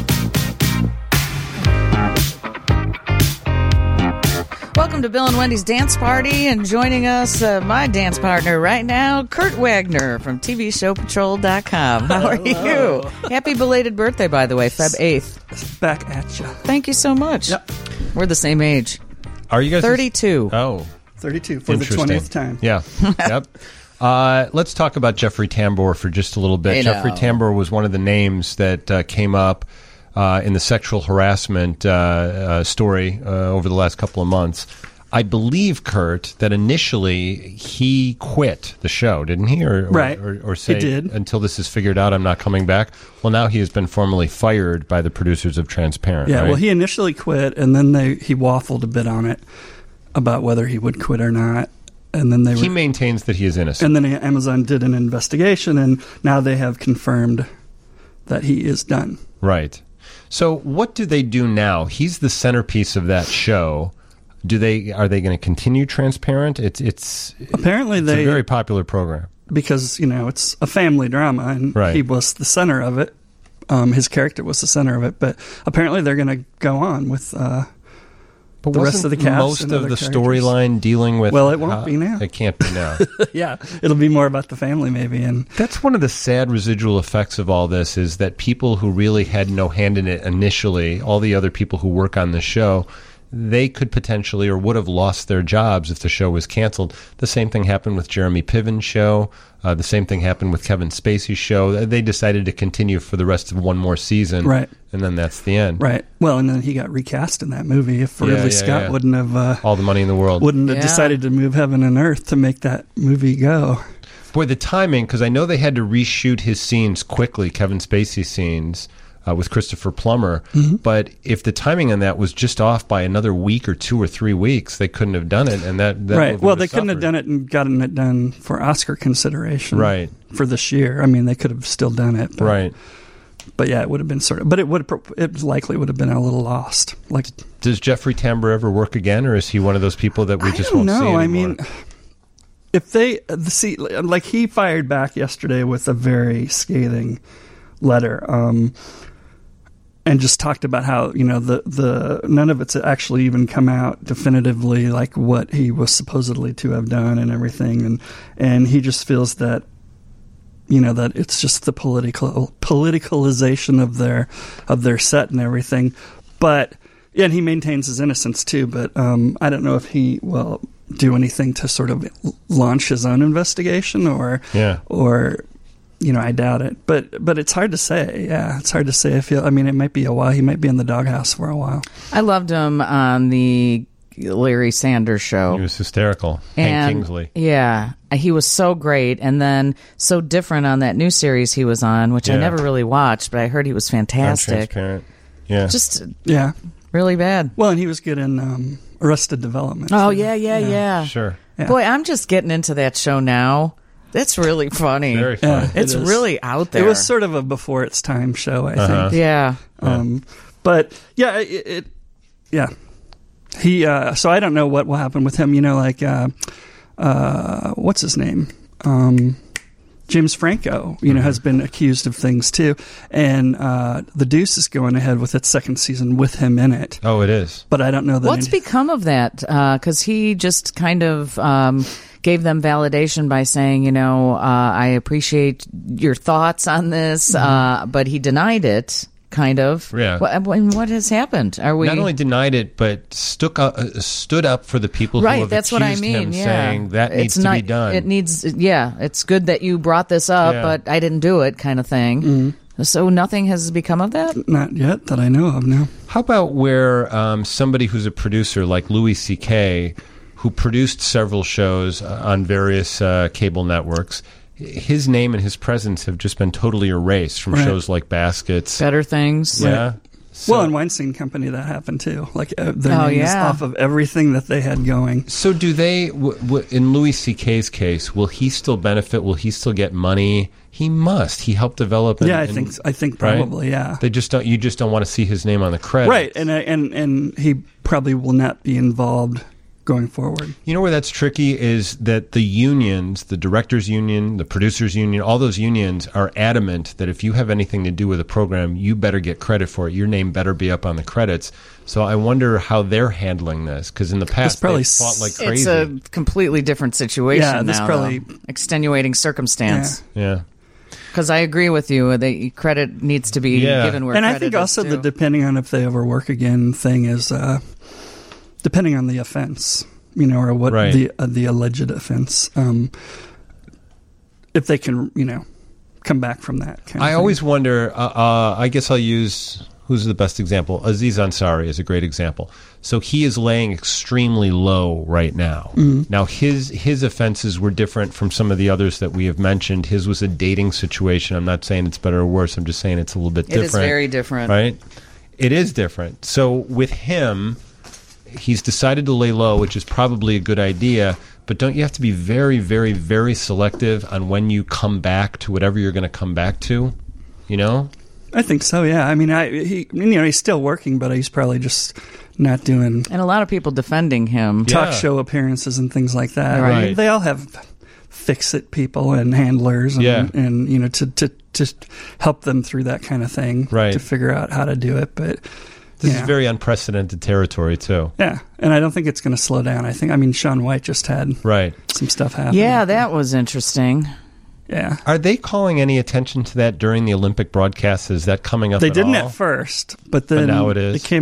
Welcome to Bill and Wendy's Dance Party, and joining us, uh, my dance partner right now, Kurt Wagner from T V Show Patrol dot com. How are you? Happy belated birthday, by the way, February eighth. Back at you. Thank you so much. Yep. We're the same age. Are you guys thirty-two. Oh, thirty-two for the interesting. twentieth time. Yeah. Yep. Uh, let's talk about Jeffrey Tambor for just a little bit. Hey, Jeffrey now. Tambor was one of the names that uh, came up uh, in the sexual harassment uh, uh, story uh, over the last couple of months. I believe, Kurt, that initially he quit the show, didn't he? Or, or, Right. Or, or He say, did. until this is figured out, I'm not coming back. Well, now he has been formally fired by the producers of Transparent. Yeah, right? well, he initially quit, and then they he waffled a bit on it about whether he would quit or not. And then they He were, maintains that he is innocent. and then Amazon did an investigation, and now they have confirmed that he is done. Right. So what do they do now? He's the centerpiece of that show. Do they are they going to continue Transparent? It's it's Apparently, it's they a very popular program. because you know it's a family drama, and Right. he was the center of it. Um, his character was the center of it, but apparently they're going to go on with. Uh, But the rest wasn't of the cast most and of other the characters. storyline dealing with? Well, it won't how- be now. It can't be now. yeah, it'll be more about the family, maybe, and That's one of the sad residual effects of all this is that people who really had no hand in it initially, all the other people who work on the show, they could potentially or would have lost their jobs if the show was canceled. The same thing happened with Jeremy Piven's show. Uh, the same thing happened with Kevin Spacey's show. They decided to continue for the rest of one more season. Right. And then that's the end. Right. Well, and then he got recast in that movie. If Yeah, Ridley yeah, Scott yeah. wouldn't have uh, All the money in the world. wouldn't have Yeah. decided to move heaven and earth to make that movie go. Boy, the timing, because I know they had to reshoot his scenes quickly, Kevin Spacey scenes, uh, with Christopher Plummer. Mm-hmm. But if the timing on that was just off by another week or two or three weeks, they couldn't have done it. And that, that Right. movie Well, would they couldn't have suffered. done it and gotten it done for Oscar consideration. Right. For this year. I mean, they could have still done it. But, Right. But yeah, it would have been sort of. But it would. It likely would have been a little lost. Like, Does Jeffrey Tambor ever work again, or is he one of those people that we I just don't won't see know. anymore? I mean, if they the see, like he fired back yesterday with a very scathing letter, um, and just talked about how you know the the none of it's actually even come out definitively, like what he was supposedly to have done and everything, and and he just feels that. You know that it's just the political politicalization of their of their set and everything, but yeah, and he maintains his innocence too. But um, I don't know if he will do anything to sort of launch his own investigation or Yeah. or you know I doubt it. But but it's hard to say. Yeah, it's hard to say. I feel. I mean, it might be a while. He might be in the doghouse for a while. I loved him on the Larry Sanders Show. He was hysterical. And, Hank Kingsley. Yeah, he was so great, and then so different on that new series he was on, which I Yeah. never really watched, but I heard he was fantastic. Untransparent. Yeah. Just Yeah. really bad. Well, and he was good in um, Arrested Development. Oh too. yeah, yeah, yeah. Sure. Yeah. Boy, I'm just getting into that show now. That's really funny. Very Yeah. funny. It's It is. really out there. It was sort of a before its time show, I Uh-huh. think. yeah. Um, but yeah, it, it yeah. He uh, so I don't know what will happen with him. You know, like uh, uh, what's his name? Um, James Franco. You know, has been accused of things too, and uh, The Deuce is going ahead with its second season with him in it. Oh, it is. But I don't know that. What's any- become of that? Because he just kind of um, gave them validation by saying, you know, uh, I appreciate your thoughts on this, uh, but he denied it. Kind of. Yeah. What, and what has happened? Are we Not only denied it, but stuck up, uh, stood up for the people who right? have That's what I accused mean. him, Yeah, saying that needs it's to not, be done. It needs. Yeah, it's good that you brought this up, Yeah. but I didn't do it, kind of thing. Mm-hmm. So nothing has become of that. Not yet that I know of. No. How about where um, somebody who's a producer like Louis C K, who produced several shows uh, on various uh, cable networks, his name and his presence have just been totally erased from Right. shows like Baskets. Better things. Yeah. So, Well, in Weinstein Company, that happened too. Like uh, their Oh, name is yeah. off of everything that they had going. so do they, w- w- in Louis C K's case, will he still benefit? Will he still get money? He must. He helped develop. And, Yeah, I and- think I think right? probably yeah. They just don't. You just don't want to see his name on the credits, Right, and I- and and he probably will not be involved going forward. You know where that's tricky is that the unions, the directors union, the producers union, all those unions are adamant that if you have anything to do with a program, you better get credit for it. Your name better be up on the credits. So I wonder how they're handling this, because in the past probably they fought like It's crazy. a completely different situation Yeah, this now. probably- though. Extenuating circumstance. yeah. Because I agree with you. The credit needs to be Yeah. given where And I credit think is also the due. depending on if they ever work again thing is uh, depending on the offense, you know, or what Right. the uh, the alleged offense. Um, if they can, you know, come back from that. Kind of I thing. always wonder, uh, uh, I guess I'll use, who's the best example? Aziz Ansari is a great example. So he is laying extremely low right now. Mm-hmm. Now, his his offenses were different from some of the others that we have mentioned. His was a dating situation. I'm not saying it's better or worse. I'm just saying it's a little bit It different. is very different. Right? It is different. So with him, he's decided to lay low, which is probably a good idea. But don't you have to be very, very, very selective on when you come back to whatever you're going to come back to? You know? I think so. Yeah. I mean, I he, you know, he's still working, but he's probably just not doing And a lot of people defending him. Yeah. talk show appearances and things like that. Right. I mean, they all have fix-it people and handlers, and, Yeah. and you know, to to to help them through that kind of thing, Right. to figure out how to do it. But This yeah. is very unprecedented territory, too. yeah, and I don't think it's going to slow down. I think, I mean, Shaun White just had Right. some stuff happen. Yeah, that was interesting. yeah. Are they calling any attention to that during the Olympic broadcasts? Is that coming up They at didn't all? at first, but then now it is. It came up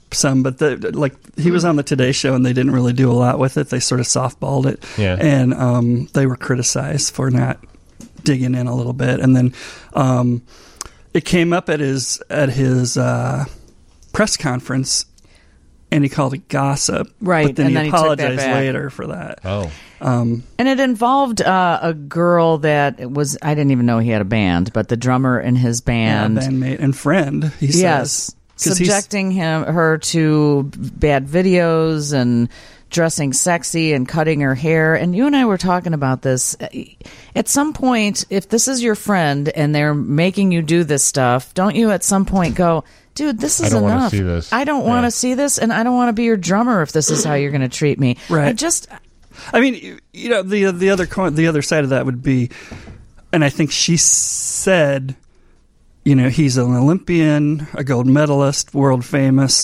some, but the, like he was on the Today Show and they didn't really do a lot with it. They sort of softballed it, Yeah. and um, they were criticized for not digging in a little bit. And then um, it came up at his at his uh, press conference, and he called it gossip. Right, but then and he then he took that apologized back. later for that. Oh. Um, And it involved uh, a girl that was, I didn't even know he had a band, but the drummer in his yeah, band. bandmate and friend. He Yes. says. 'Cause he's- Subjecting him her to bad videos and dressing sexy and cutting her hair. And you and I were talking about this. At some point, if this is your friend and they're making you do this stuff, don't you at some point go, dude, this is I don't wanna enough. see this. I don't want to Yeah. see this, and I don't want to be your drummer if this is how you're going to treat me. Right. I just, I mean, you- you know, the the other coin, the other side of that would be, and I think she said, you know, he's an Olympian, a gold medalist, world famous,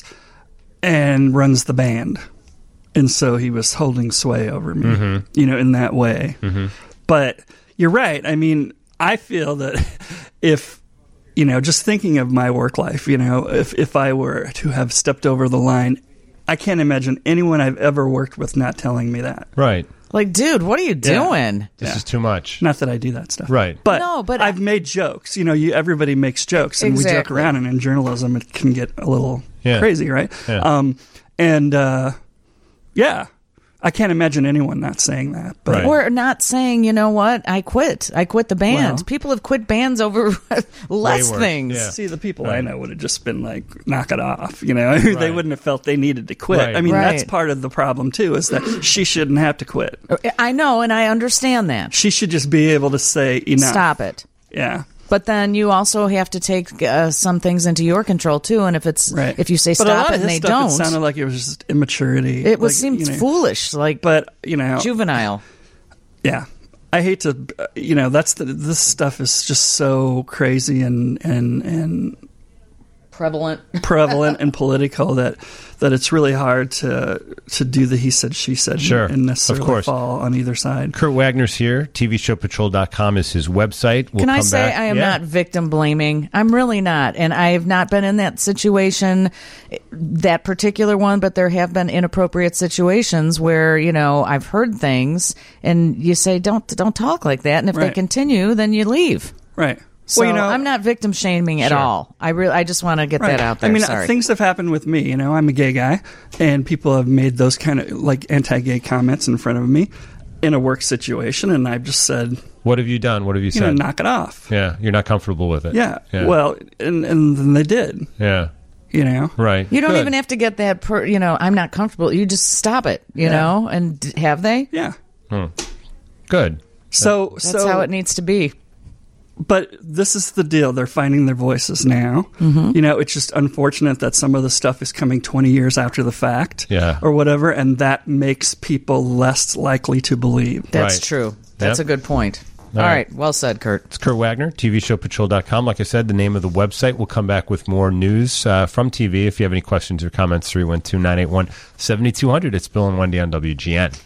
and runs the band, and so he was holding sway over me, Mm-hmm. you know, in that way. But you're right. I mean, I feel that if, you know, just thinking of my work life, you know, if if I were to have stepped over the line, I can't imagine anyone I've ever worked with not telling me that. Right. like, dude, what are you doing? This Yeah. is too much. Not that I do that stuff, Right. But No, but I've I- made jokes. You know, you everybody makes jokes, and we joke Exactly. around. And in journalism, it can get a little Yeah. crazy, right? Yeah. Um, and uh, yeah, I can't imagine anyone not saying that. But Right. Or not saying, you know what, I quit. I quit the band. Well- People have quit bands over less worse, things. yeah. see, the people Right. I know would have just been like, knock it off. You know, they Right. wouldn't have felt they needed to quit. Right. I mean, that's Right. part of the problem too, is that she shouldn't have to quit. I know, and I understand that. She should just be able to say enough. Stop it. Yeah. But then you also have to take uh, some things into your control too. And if it's Right. if you say But a stop lot it of and his they stuff, don't, It sounded like it was just immaturity. it was like, seemed you know. foolish, like But you know, juvenile. yeah, I hate to, uh, you know, that's the this stuff is just so crazy and and and Prevalent. prevalent and political that that it's really hard to to do the he said she said Sure. and necessarily Of course. fall on either side. Kurt Wagner's here. T V show patrol dot com is his website. We'll Can I come say back. I am Yeah. not victim blaming? I'm really not. And I have not been in that situation, that particular one, but there have been inappropriate situations where, you know, I've heard things and you say, don't, don't talk like that. And if they Right. continue, then you leave. Right. So well, you know, I'm not victim shaming at Sure. all. I really, I just want to get Right. that out there. I mean, Sorry. things have happened with me. You know, I'm a gay guy, and people have made those kind of like anti-gay comments in front of me in a work situation, and I've just said, What have you done? What have you you said? know, knock it off. Yeah, you're not comfortable with it. Yeah. Yeah. Well, and and then they did. Yeah. You know. Right. you don't Good. even have to get that, per, you know, I'm not comfortable. You just stop it, you Yeah. know, and d- have they? Yeah. Good. So That's so how it needs to be. But this is the deal. They're finding their voices now. Mm-hmm. You know, it's just unfortunate that some of the stuff is coming twenty years after the fact. Yeah. Or whatever, and that makes people less likely to believe. That's Right. true. That's Yep. a good point. All All right. right. Well said, Kurt. It's Kurt Wagner, T V show patrol dot com. Like I said, the name of the website. We'll come back with more news uh, from T V. If you have any questions or comments, three one two, nine eight one, seven two zero zero. It's Bill and Wendy on W G N.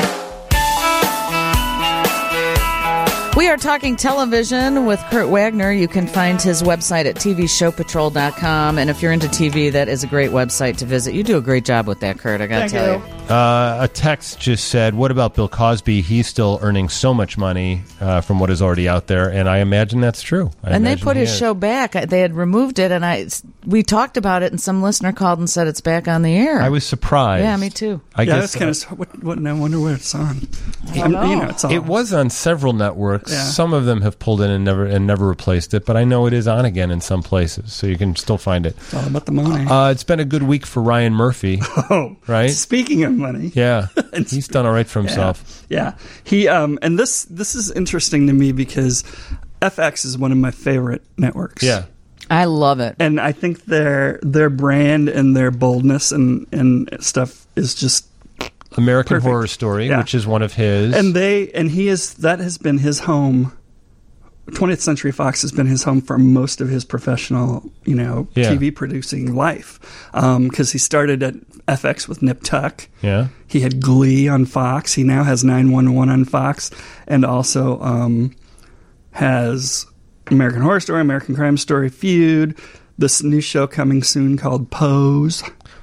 We are talking television with Kurt Wagner. You can find his website at T V show patrol dot com. And if you're into T V, that is a great website to visit. You do a great job with that, Kurt. I got to Thank tell you. you. Uh, a text just said, what about Bill Cosby? He's still earning so much money uh, from what is already out there. And I imagine that's true. I And they imagine put he his is. show back. They had removed it, and I we talked about it, and some listener called and said it's back on the air. I was surprised. Yeah, me too. I yeah, guess that's kind of what. What? I wonder where it's on. don't I'm- know. You know, it's on. it was on several networks. Yeah. Some of them have pulled in and never and never replaced it, but I know it is on again in some places, so you can still find it. It's all about the money. Uh, it's been a good week for Ryan Murphy, oh, right? Speaking of money, Yeah, he's done all right for himself. Yeah, he um, and this this is interesting to me because F X is one of my favorite networks. Yeah, I love it. and I think their their brand and their boldness and and stuff is just American Perfect. Horror Story, Yeah. which is one of his. and they and he is that has been his home. twentieth Century Fox has been his home for most of his professional, you know, Yeah. T V producing life. Because he started at F X with Nip Tuck. yeah, He had Glee on Fox. He now has nine one one on Fox, and also um, has American Horror Story, American Crime Story, Feud. This new show coming soon called Pose.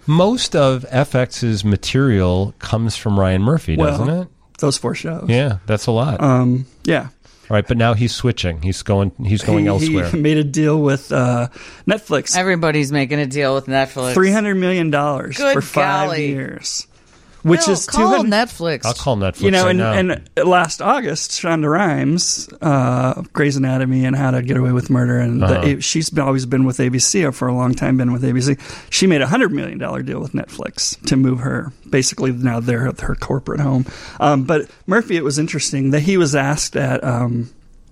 most of F X's material comes from Ryan Murphy, doesn't Well, it? Those four shows. Yeah, that's a lot. Um, yeah. All right, but now he's switching. He's going. He's going he, elsewhere. He made a deal with uh, Netflix. Everybody's making a deal with Netflix. Three hundred million dollars Good for five golly. years, which Bill, is two call hundred. Netflix. I'll call Netflix. You know, right and, now. and last August, Shonda Rhimes, uh, Grey's Anatomy and How to Get Away with Murder, and Uh-huh. the, she's been, always been with A B C for a long time. Been with A B C. She made a hundred million dollar deal with Netflix to move her. Basically, now they're at her corporate home. Um, but Murphy, it was interesting that he was asked at, um,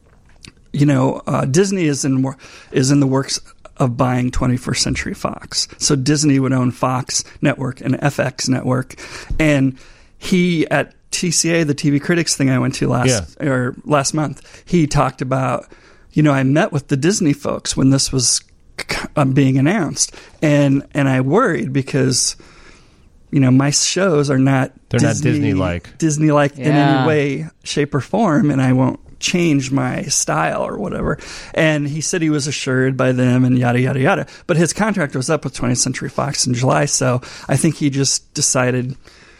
you know, uh, Disney is in wor- is in the works of buying twenty-first Century Fox. So Disney would own Fox Network and F X Network, and he at T C A, the T V Critics thing I went to last Yeah. or last month, he talked about, you know, I met with the Disney folks when this was um, being announced, and and I worried because, you know, my shows are not They're not Disney, Disney-like. Disney-like in Yeah. any way, shape, or form, and I won't change my style or whatever. And he said he was assured by them and yada, yada, yada. But his contract was up with twentieth Century Fox in July, so I think he just decided,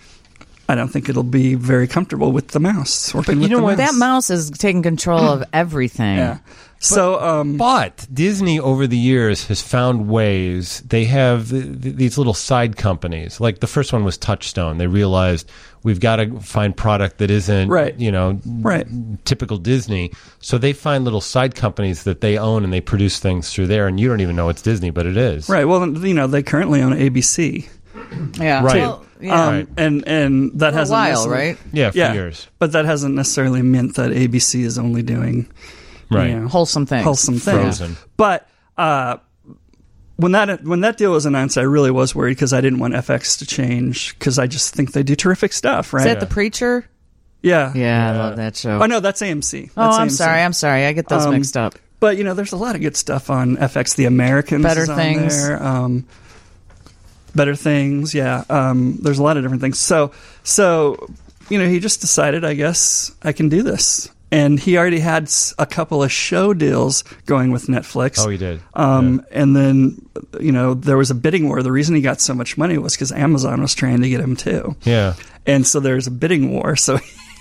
I don't think it'll be very comfortable with the mouse. Working you with know the what? mouse. That mouse is taking control of everything. Yeah. So, um, But Disney over the years has found ways. They have th- th- these little side companies. Like the first one was Touchstone. They realized we've got to find product that isn't, Right. you know, Right. typical Disney. So they find little side companies that they own and they produce things through there. And you don't even know it's Disney, but it is. right. Well, you know, they currently own A B C. Yeah. Right. Well, yeah. Um, Right. and, and that For a hasn't while, necessarily- right? Yeah, for Yeah. years. But that hasn't necessarily meant that A B C is only doing, Right. you know, Wholesome things. wholesome things. Frozen. But uh, when that when that deal was announced, I really was worried because I didn't want F X to change because I just think they do terrific stuff, right? Is that The Preacher? yeah. Yeah, I love that show. Oh no, that's A M C. Oh, That's I'm A M C. sorry. I'm sorry. I get those Um, mixed up. But you know, there's a lot of good stuff on F X. The Americans, Better is on Things. there. Um, Better Things, yeah. Um, there's a lot of different things. So, so you know, he just decided, I guess I can do this, and he already had s- a couple of show deals going with Netflix. Oh, he did. Um, And then, you know, there was a bidding war. The reason he got so much money was because Amazon was trying to get him too. Yeah. And so there's a bidding war. So,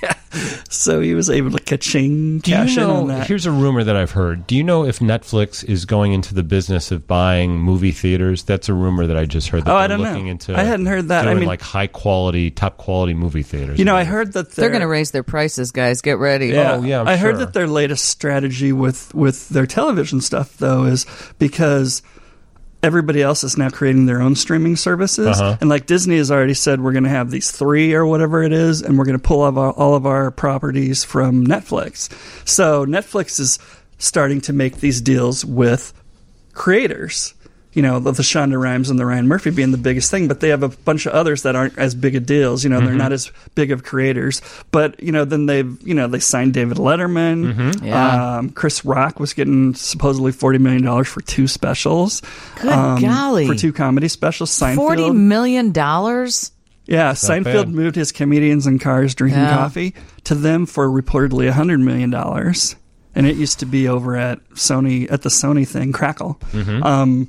so he was able to ka-ching, Do cash you know, in on that. here's a rumor that I've heard. Do you know if Netflix is going into the business of buying movie theaters? That's a rumor that I just heard. That Oh, they're I don't know. looking into. I hadn't heard that. I Doing mean- like high quality, top quality movie theaters. You know, I heard that They're going to raise their prices, guys. Get ready. Yeah, Oh, yeah, I'm I heard sure. that their latest strategy with with their television stuff, though, is because everybody else is now creating their own streaming services, Uh-huh. and like Disney has already said, we're going to have these three or whatever it is, and we're going to pull all of our, all of our properties from Netflix. So Netflix is starting to make these deals with creators. You know, the, the Shonda Rhimes and the Ryan Murphy being the biggest thing, but they have a bunch of others that aren't as big of deals. You know, they're not as big of creators. But, you know, then they've, you know, they signed David Letterman. Yeah. Um, Chris Rock was getting supposedly forty million dollars for two specials. Good um, golly. For two comedy specials. Seinfeld. Forty million dollars. Yeah, Seinfeld bad. moved his comedians in cars drinking Yeah. coffee to them for reportedly one hundred million dollars. And it used to be over at Sony, at the Sony thing, Crackle. Um,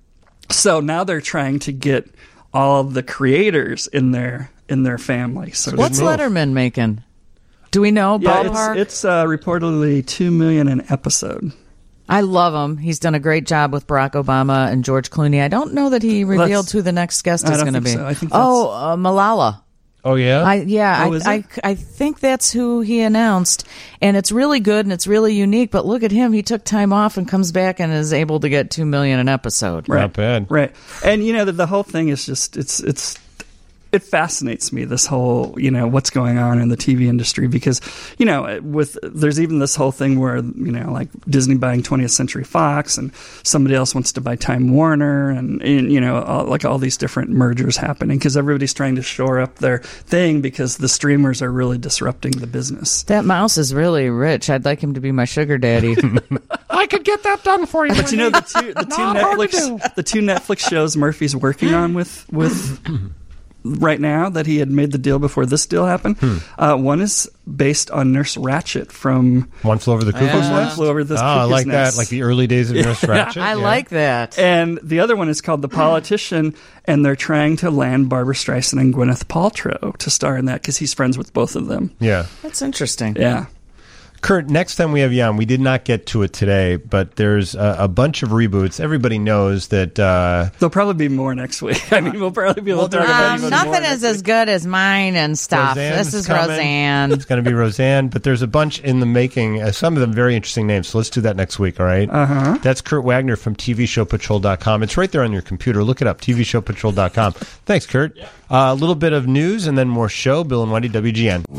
so now they're trying to get all of the creators in their in their family. So to What's speak. Letterman making? Do we know? Yeah, Ballpark. it's, it's uh, reportedly two million an episode. I love him. He's done a great job with Barack Obama and George Clooney. I don't know that he revealed That's- who the next guest I is don't going to think be. so. I think oh, uh, Malala. Oh yeah. I yeah, Oh, is I, it? I I think that's who he announced, and it's really good and it's really unique. But look at him; he took time off and comes back and is able to get two million an episode. Not bad. Right. And you know the, the whole thing is just it's it's it fascinates me, this whole, you know, what's going on in the T V industry, because, you know, with there's even this whole thing where, you know, like Disney buying twentieth Century Fox and somebody else wants to buy Time Warner and, and you know, all, like all these different mergers happening because everybody's trying to shore up their thing because the streamers are really disrupting the business. That mouse is really rich. I'd like him to be my sugar daddy. I could get that done for you. But you know the two the two Not hard to Netflix the two Netflix shows Murphy's working on with with right now that he had made the deal before this deal happened. Hmm. Uh, one is based on Nurse Ratched from One Flew Over the Cuckoo's One Nest. Flew Over the Oh, I Cuckoo's like Nest. that. Like the early days of Nurse Ratched. I Yeah. like that. And the other one is called The Politician, and they're trying to land Barbara Streisand and Gwyneth Paltrow to star in that because he's friends with both of them. Yeah. That's interesting. Yeah. Kurt, next time we have you on, we did not get to it today, but there's a, a bunch of reboots. Everybody knows that. Uh, There'll probably be more next week. I mean, we'll probably be able to talk about Um, even more nothing next is as week. good as mine and stuff. Roseanne's this is coming. Roseanne. It's going to be Roseanne, but there's a bunch in the making. Uh, some of them very interesting names. So let's do that next week, all right? Uh-huh. That's Kurt Wagner from T V Show Patrol dot com. It's right there on your computer. Look it up, T V Show Patrol dot com. Thanks, Kurt. Uh, a little bit of news and then more show. Bill and Wendy, W G N.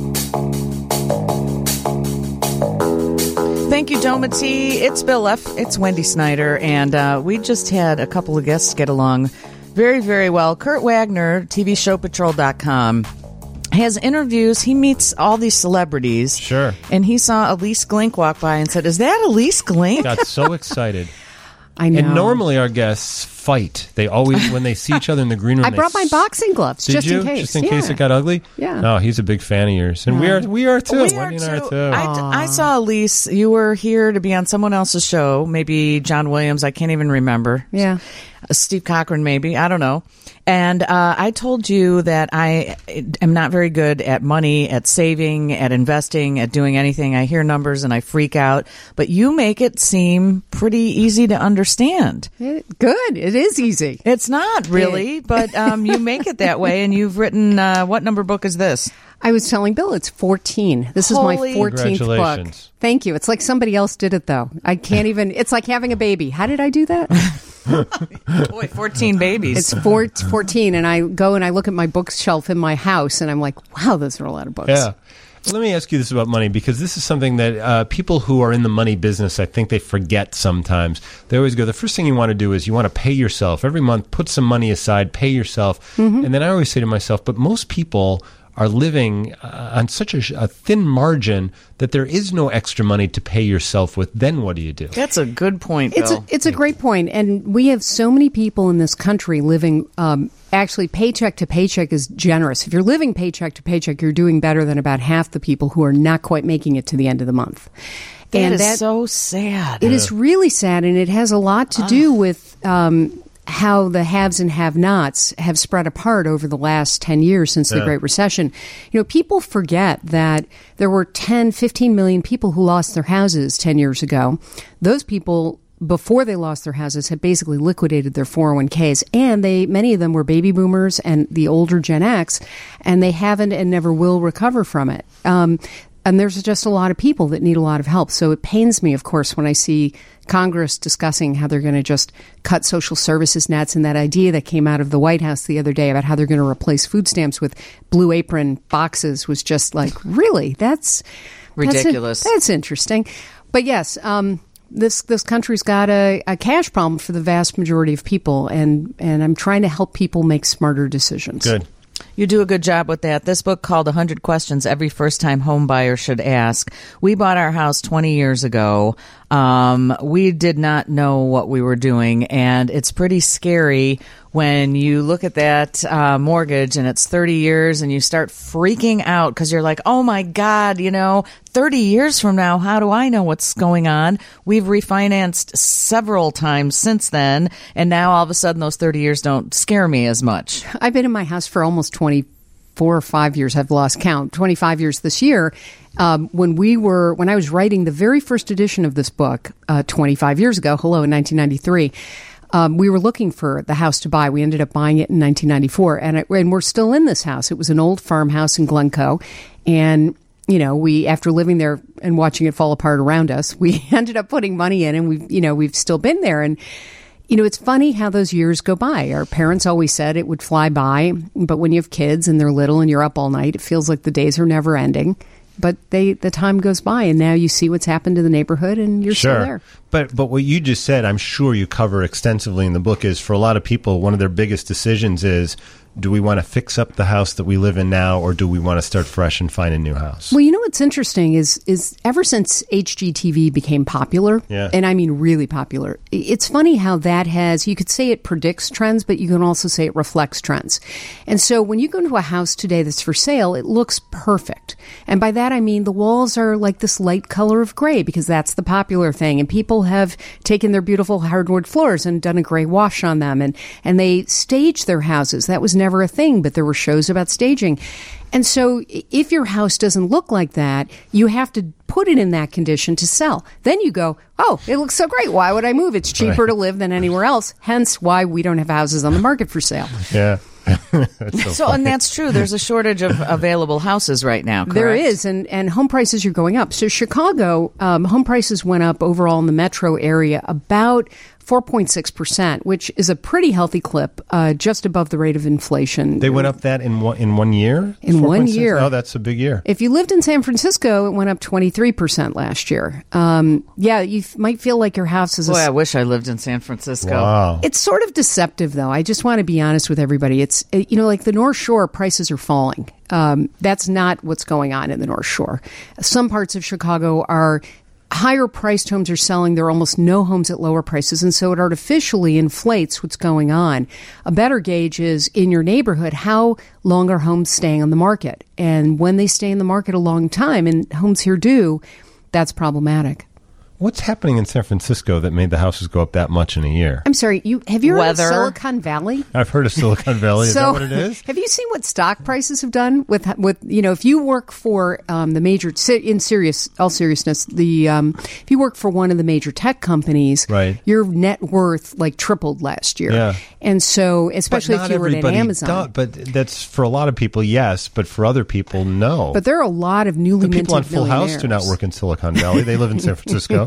Thank you, Doma T. It's Bill F. It's Wendy Snyder, and uh, we just had a couple of guests get along very, very well. Kurt Wagner, T V Show Patrol dot com, has interviews. He meets all these celebrities. Sure. And he saw Elise Glink walk by and said, "Is that Elise Glink?" Got so excited. I know. And normally our guests fight. They always, when they see each other in the green room, I they brought my s- boxing gloves Did just you? in case. Just in yeah. case it got ugly? Yeah. No, he's a big fan of yours. And we are we are too. We are Wendy too. and I are too. I, I saw Elise. You were here to be on someone else's show, maybe John Williams. I can't even remember. Yeah. Uh, Steve Cochran, maybe. I don't know. And uh, I told you that I am not very good at money, at saving, at investing, at doing anything. I hear numbers and I freak out. But you make it seem pretty easy to understand. It- good. It is easy. It's not really, but um, you make it that way. And you've written, uh, what number book is this? I was telling Bill it's fourteen. This is my Holy- fourteenth book. Congratulations. Thank you. It's like somebody else did it, though. I can't even. It's like having a baby. How did I do that? Boy, fourteen babies. It's four, fourteen, and I go and I look at my bookshelf in my house, and I'm like, wow, those are a lot of books. Yeah. Let me ask you this about money, because this is something that uh, people who are in the money business, I think they forget sometimes. They always go, the first thing you want to do is you want to pay yourself. Every month, put some money aside, pay yourself. Mm-hmm. And then I always say to myself, but most people are living uh, on such a, sh- a thin margin that there is no extra money to pay yourself with. Then what do you do? That's a good point, It's Bill. a, it's a great point, and we have so many people in this country living um, actually paycheck to paycheck is generous. If you're living paycheck to paycheck, you're doing better than about half the people who are not quite making it to the end of the month. That and is that, so sad. It is really sad, and it has a lot to do with um, how the haves and have-nots have spread apart over the last ten years since the Yeah. Great Recession. You know, people forget that there were ten, fifteen million people who lost their houses ten years ago. Those people, before they lost their houses, had basically liquidated their four oh one k's, and they many of them were baby boomers and the older Gen X, and they haven't and never will recover from it. Um, and there's just a lot of people that need a lot of help. So it pains me, of course, when I see Congress discussing how they're going to just cut social services nets, and that idea that came out of the White House the other day about how they're going to replace food stamps with Blue Apron boxes was just like, really? That's Ridiculous. That's, that's interesting. But yes, um, this this country's got a, a cash problem for the vast majority of people, and, and I'm trying to help people make smarter decisions. Good. You do a good job with that. This book called one hundred Questions Every First-Time Home Buyer Should Ask. We bought our house twenty years ago. Um, we did not know what we were doing, and it's pretty scary when you look at that uh, mortgage and it's thirty years and you start freaking out because you're like, oh my God, you know, thirty years from now, how do I know what's going on? We've refinanced several times since then, and now all of a sudden those thirty years don't scare me as much. I've been in my house for almost twenty-four or five years. I've lost count. twenty-five years this year. Um, when we were, when I was writing the very first edition of this book, uh, twenty-five years ago, hello, in nineteen ninety-three, um, we were looking for the house to buy. We ended up buying it in nineteen ninety-four, and, it, and we're still in this house. It was an old farmhouse in Glencoe, and you know, we, after living there and watching it fall apart around us, we ended up putting money in, and we've, you know, we've still been there. And you know, it's funny how those years go by. Our parents always said it would fly by, but when you have kids and they're little and you're up all night, it feels like the days are never ending. But they, the time goes by, and now you see what's happened to the neighborhood, and you're Sure. still there. But but what you just said, I'm sure you cover extensively in the book, is for a lot of people, one of their biggest decisions is, do we want to fix up the house that we live in now, or do we want to start fresh and find a new house? Well, you know what's interesting is is ever since H G T V became popular, Yeah. and I mean really popular, it's funny how that has, you could say it predicts trends, but you can also say it reflects trends. And so when you go into a house today that's for sale, it looks perfect. And by that I mean the walls are like this light color of gray because that's the popular thing. And people have taken their beautiful hardwood floors and done a gray wash on them. And, and they stage their houses. That was never a thing, but there were shows about staging. And so if your house doesn't look like that, you have to put it in that condition to sell. Then you go, oh, it looks so great. Why would I move? It's cheaper Right. to live than anywhere else. Hence why we don't have houses on the market for sale. Yeah. That's so So, funny. and that's true. There's a shortage of available houses right now, correct? There is, and, and home prices are going up. So Chicago, um, home prices went up overall in the metro area about four point six percent, which is a pretty healthy clip, uh, just above the rate of inflation. They went up that in one, in one year? In four one point six? year. Oh, that's a big year. If you lived in San Francisco, it went up twenty-three percent last year. Um, yeah, you f- might feel like your house is a Boy, s- I wish I lived in San Francisco. Wow. It's sort of deceptive, though. I just want to be honest with everybody. It's, uh, you know, like the North Shore, prices are falling. Um, that's not what's going on in the North Shore. Some parts of Chicago are higher priced homes are selling. There are almost no homes at lower prices. And so it artificially inflates what's going on. A better gauge is in your neighborhood, how long are homes staying on the market? And when they stay in the market a long time, and homes here do, that's problematic. What's happening in San Francisco that made the houses go up that much in a year? I'm sorry, you have you heard Weather. of Silicon Valley? I've heard of Silicon Valley. Is so, that what it is? Have you seen what stock prices have done with with you know if you work for um, the major in serious all seriousness the um, if you work for one of the major tech companies, Right. your net worth like tripled last year. Yeah. And so especially But if not you were at everybody Amazon. does- but that's for a lot of people, yes. But for other people, no. But there are a lot of newly the people on minted Full House do not millionaires. work in Silicon Valley. They live in San Francisco.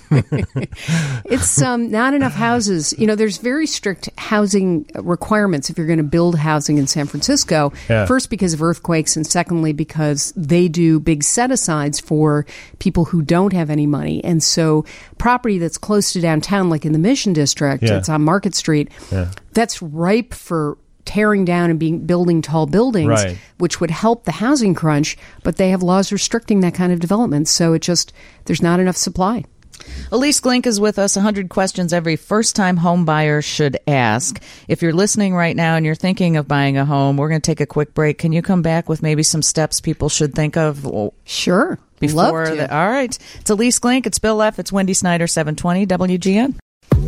It's um, not enough houses. You know, there's very strict housing requirements if you're going to build housing in San Francisco. Yeah. First, because of earthquakes, and secondly, because they do big set-asides for people who don't have any money. And so property that's close to downtown, like in the Mission District, Yeah. it's on Market Street, Yeah. that's ripe for tearing down and being building tall buildings, Right. which would help the housing crunch, but they have laws restricting that kind of development. So it just, there's not enough supply. Elise Glink is with us. one hundred questions every first-time home buyer should ask. If you're listening right now and you're thinking of buying a home, we're going to take a quick break. Can you come back with maybe some steps people should think of? Sure. Before Love to. the, all right. It's Elise Glink. It's Bill F. It's Wendy Snyder, seven twenty W G N.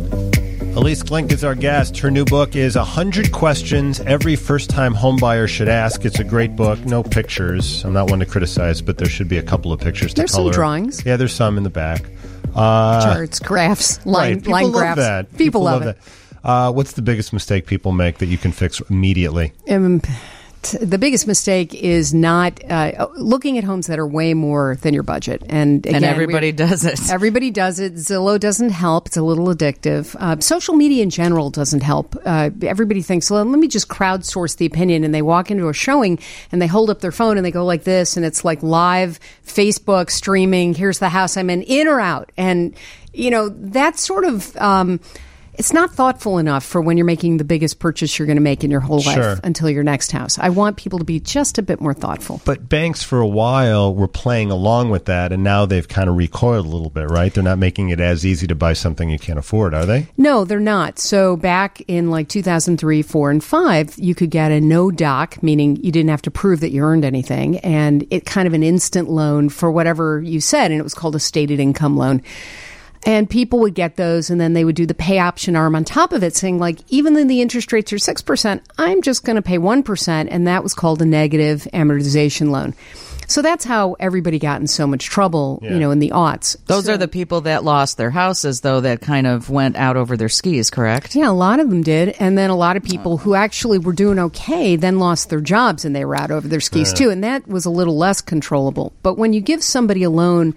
Elise Glink is our guest. Her new book is one hundred questions every first-time homebuyer should ask. It's a great book. No pictures. I'm not one to criticize, but there should be a couple of pictures to There's some color. drawings. Yeah, there's some in the back. Uh, Charts, graphs, line, right. People line love graphs. that. People, love, it. that. Uh, what's the biggest mistake people make that you can fix immediately? Um, t- the biggest mistake is not uh, looking at homes that are way more than your budget. And again, And everybody we're- does it. Everybody does it. Zillow doesn't help. It's a little addictive. Uh, social media in general doesn't help. Uh, everybody thinks, well, let me just crowdsource the opinion. And they walk into a showing and they hold up their phone and they go like this. And it's like live Facebook streaming. Here's the house I'm in, in or out. And, you know, that's sort of... Um, it's not thoughtful enough for when you're making the biggest purchase you're going to make in your whole life Sure. until your next house. I want people to be just a bit more thoughtful. But banks for a while were playing along with that, and now they've kind of recoiled a little bit, right? They're not making it as easy to buy something you can't afford, are they? No, they're not. So back in like two thousand three, four, and five, you could get a no doc, meaning you didn't have to prove that you earned anything, and it kind of an instant loan for whatever you said, and it was called a stated income loan. And people would get those, and then they would do the pay option arm on top of it, saying, like, even though the interest rates are six percent, I'm just going to pay one percent, and that was called a negative amortization loan. So that's how everybody got in so much trouble, Yeah. you know, in the aughts. Those So- are the people that lost their houses, though, that kind of went out over their skis, correct? Yeah, a lot of them did. And then a lot of people who actually were doing okay then lost their jobs and they were out over their skis too. And that was a little less controllable. But when you give somebody a loan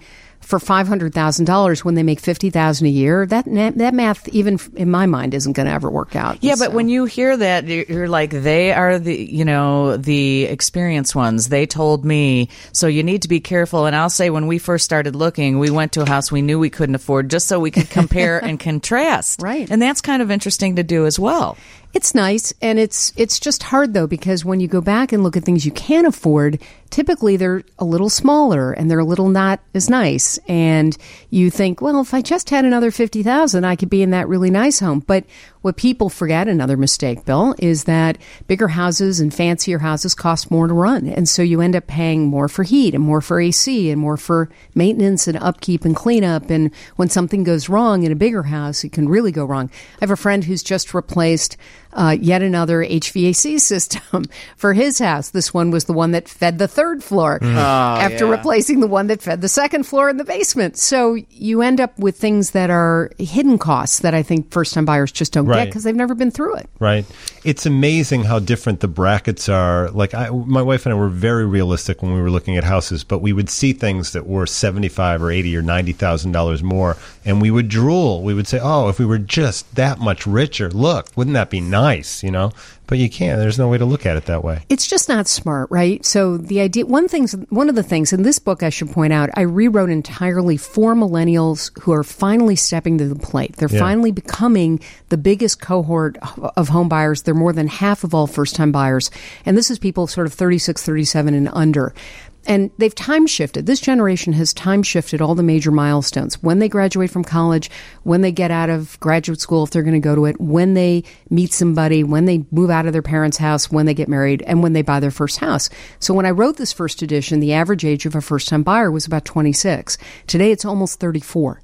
for five hundred thousand dollars when they make fifty thousand dollars a year. That that math, even in my mind, isn't going to ever work out. Yeah, so. but when you hear that, you're like, they are the, you know, the experienced ones. They told me, so you need to be careful. And I'll say, when we first started looking, we went to a house we knew we couldn't afford just so we could compare and contrast. Right. And that's kind of interesting to do as well. It's nice, and it's it's just hard, though, because when you go back and look at things you can afford, typically they're a little smaller and they're a little not as nice. And you think, well, if I just had another fifty thousand dollars, I could be in that really nice home. But what people forget, another mistake, Bill, is that bigger houses and fancier houses cost more to run. And so you end up paying more for heat and more for A C and more for maintenance and upkeep and cleanup. And when something goes wrong in a bigger house, it can really go wrong. I have a friend who's just replaced Uh, yet another H V A C system for his house. This one was the one that fed the third floor Mm. Oh, after yeah. replacing the one that fed the second floor in the basement. So you end up with things that are hidden costs that I think first-time buyers just don't Right. get because they've never been through it. Right. It's amazing how different the brackets are. Like, I, my wife and I were very realistic when we were looking at houses, but we would see things that were seventy-five or eighty or ninety thousand dollars more, and we would drool. We would say, "Oh, if we were just that much richer, look, wouldn't that be nice?" You know. But you can't. There's no way to look at it that way. It's just not smart, right? So the idea, one things, one of the things in this book, I should point out, I rewrote entirely for millennials who are finally stepping to the plate. They're Yeah. finally becoming the biggest cohort of home buyers. They're more than half of all first-time buyers. And this is people sort of thirty-six, thirty-seven and under. And they've time shifted. This generation has time shifted all the major milestones. When they graduate from college, when they get out of graduate school, if they're going to go to it, when they meet somebody, when they move out of their parents' house, when they get married, and when they buy their first house. So when I wrote this first edition, the average age of a first-time buyer was about twenty-six. Today, it's almost thirty-four.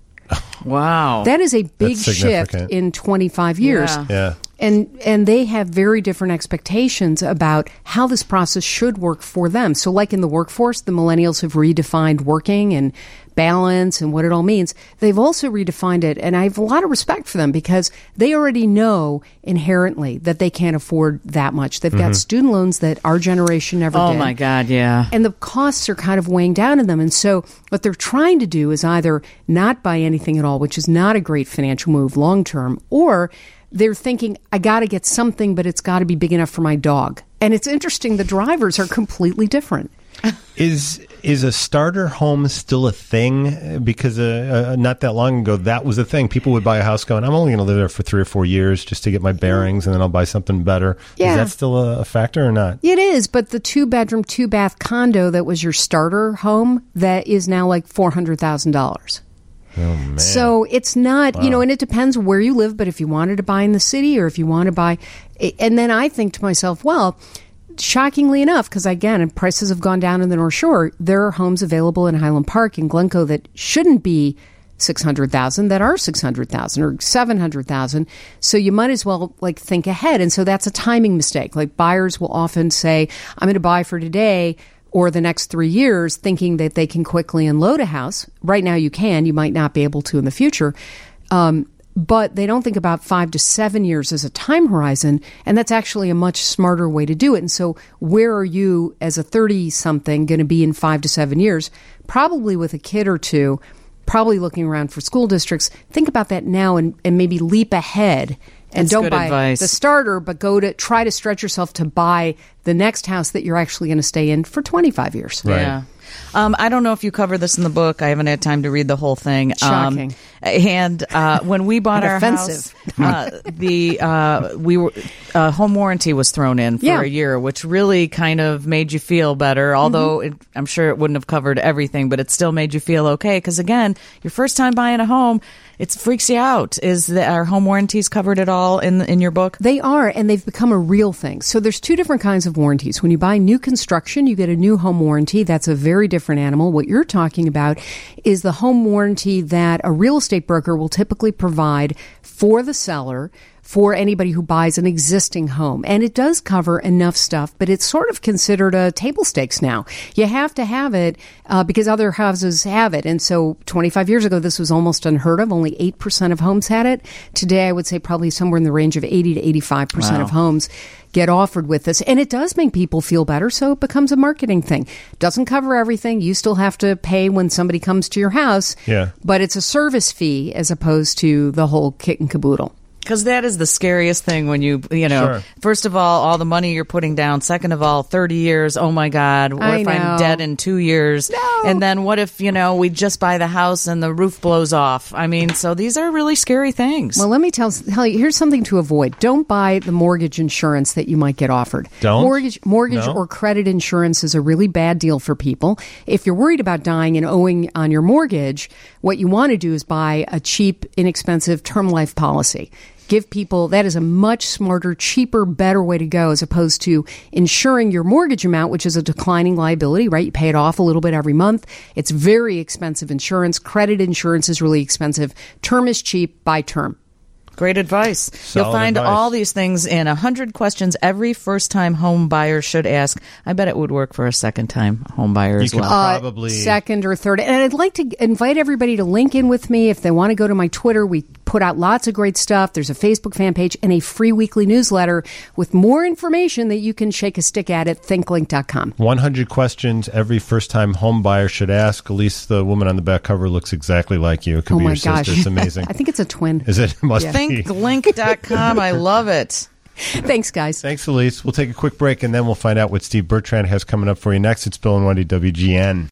Wow. That is a big That's shift significant. in twenty-five years. Yeah. Yeah. And and they have very different expectations about how this process should work for them. So like in the workforce, the millennials have redefined working and balance and what it all means. They've also redefined it, and I have a lot of respect for them because they already know inherently that they can't afford that much. They've got student loans that our generation never Oh, did. my God, yeah. And the costs are kind of weighing down on them. And so what they're trying to do is either not buy anything at all, which is not a great financial move long term, or they're thinking, I got to get something, but it's got to be big enough for my dog. And it's interesting, the drivers are completely different. Is is a starter home still a thing? Because uh, uh, not that long ago, that was a thing. People would buy a house going, I'm only going to live there for three or four years just to get my bearings, and then I'll buy something better. Yeah. Is that still a, a factor or not? It is, but the two-bedroom, two-bath condo that was your starter home, that is now like four hundred thousand dollars. Oh, man. So it's not, you know, and it depends where you live, but if you wanted to buy in the city or if you want to buy, and then I think to myself, well, shockingly enough, because again, prices have gone down in the North Shore, there are homes available in Highland Park and Glencoe that shouldn't be six hundred thousand that are six hundred thousand or seven hundred thousand. So you might as well like think ahead. And so that's a timing mistake. Like buyers will often say, I'm going to buy for today or the next three years, thinking that they can quickly unload a house. Right now you can, you might not be able to in the future. Um, but they don't think about five to seven years as a time horizon, and that's actually a much smarter way to do it. And so where are you as a thirty-something going to be in five to seven years? Probably with a kid or two, probably looking around for school districts. Think about that now and, and maybe leap ahead. And That's don't good buy advice. the starter, but go to try to stretch yourself to buy the next house that you're actually going to stay in for twenty-five years. Right. Yeah. Um, I don't know if you cover this in the book. I haven't had time to read the whole thing. Shocking. Um, and uh, when we bought And our offensive. house, uh, the uh, we were uh, home warranty was thrown in for Yeah. a year, which really kind of made you feel better. Although it, I'm sure it wouldn't have covered everything, but it still made you feel okay. Because again, your first time buying a home, it freaks you out. Is the, our home warranties covered at all in in your book? They are, and they've become a real thing. So there's two different kinds of warranties. When you buy new construction, you get a new home warranty. That's a very different animal. What you're talking about is the home warranty that a real estate broker will typically provide for the seller for anybody who buys an existing home. And it does cover enough stuff, but it's sort of considered a table stakes now. You have to have it uh, because other houses have it. And so twenty-five years ago, this was almost unheard of. Only eight percent of homes had it. Today, I would say probably somewhere in the range of eighty to eighty-five percent Wow. of homes get offered with this. And it does make people feel better, so it becomes a marketing thing. Doesn't cover everything. You still have to pay when somebody comes to your house. Yeah. But it's a service fee as opposed to the whole kit and caboodle. Because that is the scariest thing when you, you know, Sure. first of all, all the money you're putting down. Second of all, thirty years. Oh, my God. What I if know. I'm dead in two years? No. And then what if, you know, we just buy the house and the roof blows off? I mean, so these are really scary things. Well, let me tell, tell you, here's something to avoid. Don't buy the mortgage insurance that you might get offered. Don't? Mortgage, mortgage No? or credit insurance is a really bad deal for people. If you're worried about dying and owing on your mortgage, what you want to do is buy a cheap, inexpensive term life policy. Give people, that is a much smarter, cheaper, better way to go as opposed to insuring your mortgage amount, which is a declining liability, right? You pay it off a little bit every month. It's very expensive insurance. Credit insurance is really expensive. Term is cheap, buy term. Great advice. You'll Solid find advice. all these things in one hundred questions every first-time home buyer should ask. I bet it would work for a second-time home buyer You as can well. probably Second or third. And I'd like to invite everybody to link in with me if they want to go to my Twitter. We put out lots of great stuff. There's a Facebook fan page and a free weekly newsletter with more information that you can shake a stick at at think link dot com. one hundred questions every first-time home buyer should ask. Elise, the woman on the back cover, looks exactly like you. It could Oh be my your gosh. sister. It's amazing. I think it's a twin. Is it? It must Yeah. be. think link dot com. I love it. Thanks, guys. Thanks, Elise. We'll take a quick break, and then we'll find out what Steve Bertrand has coming up for you next. It's Bill and Wendy, W G N.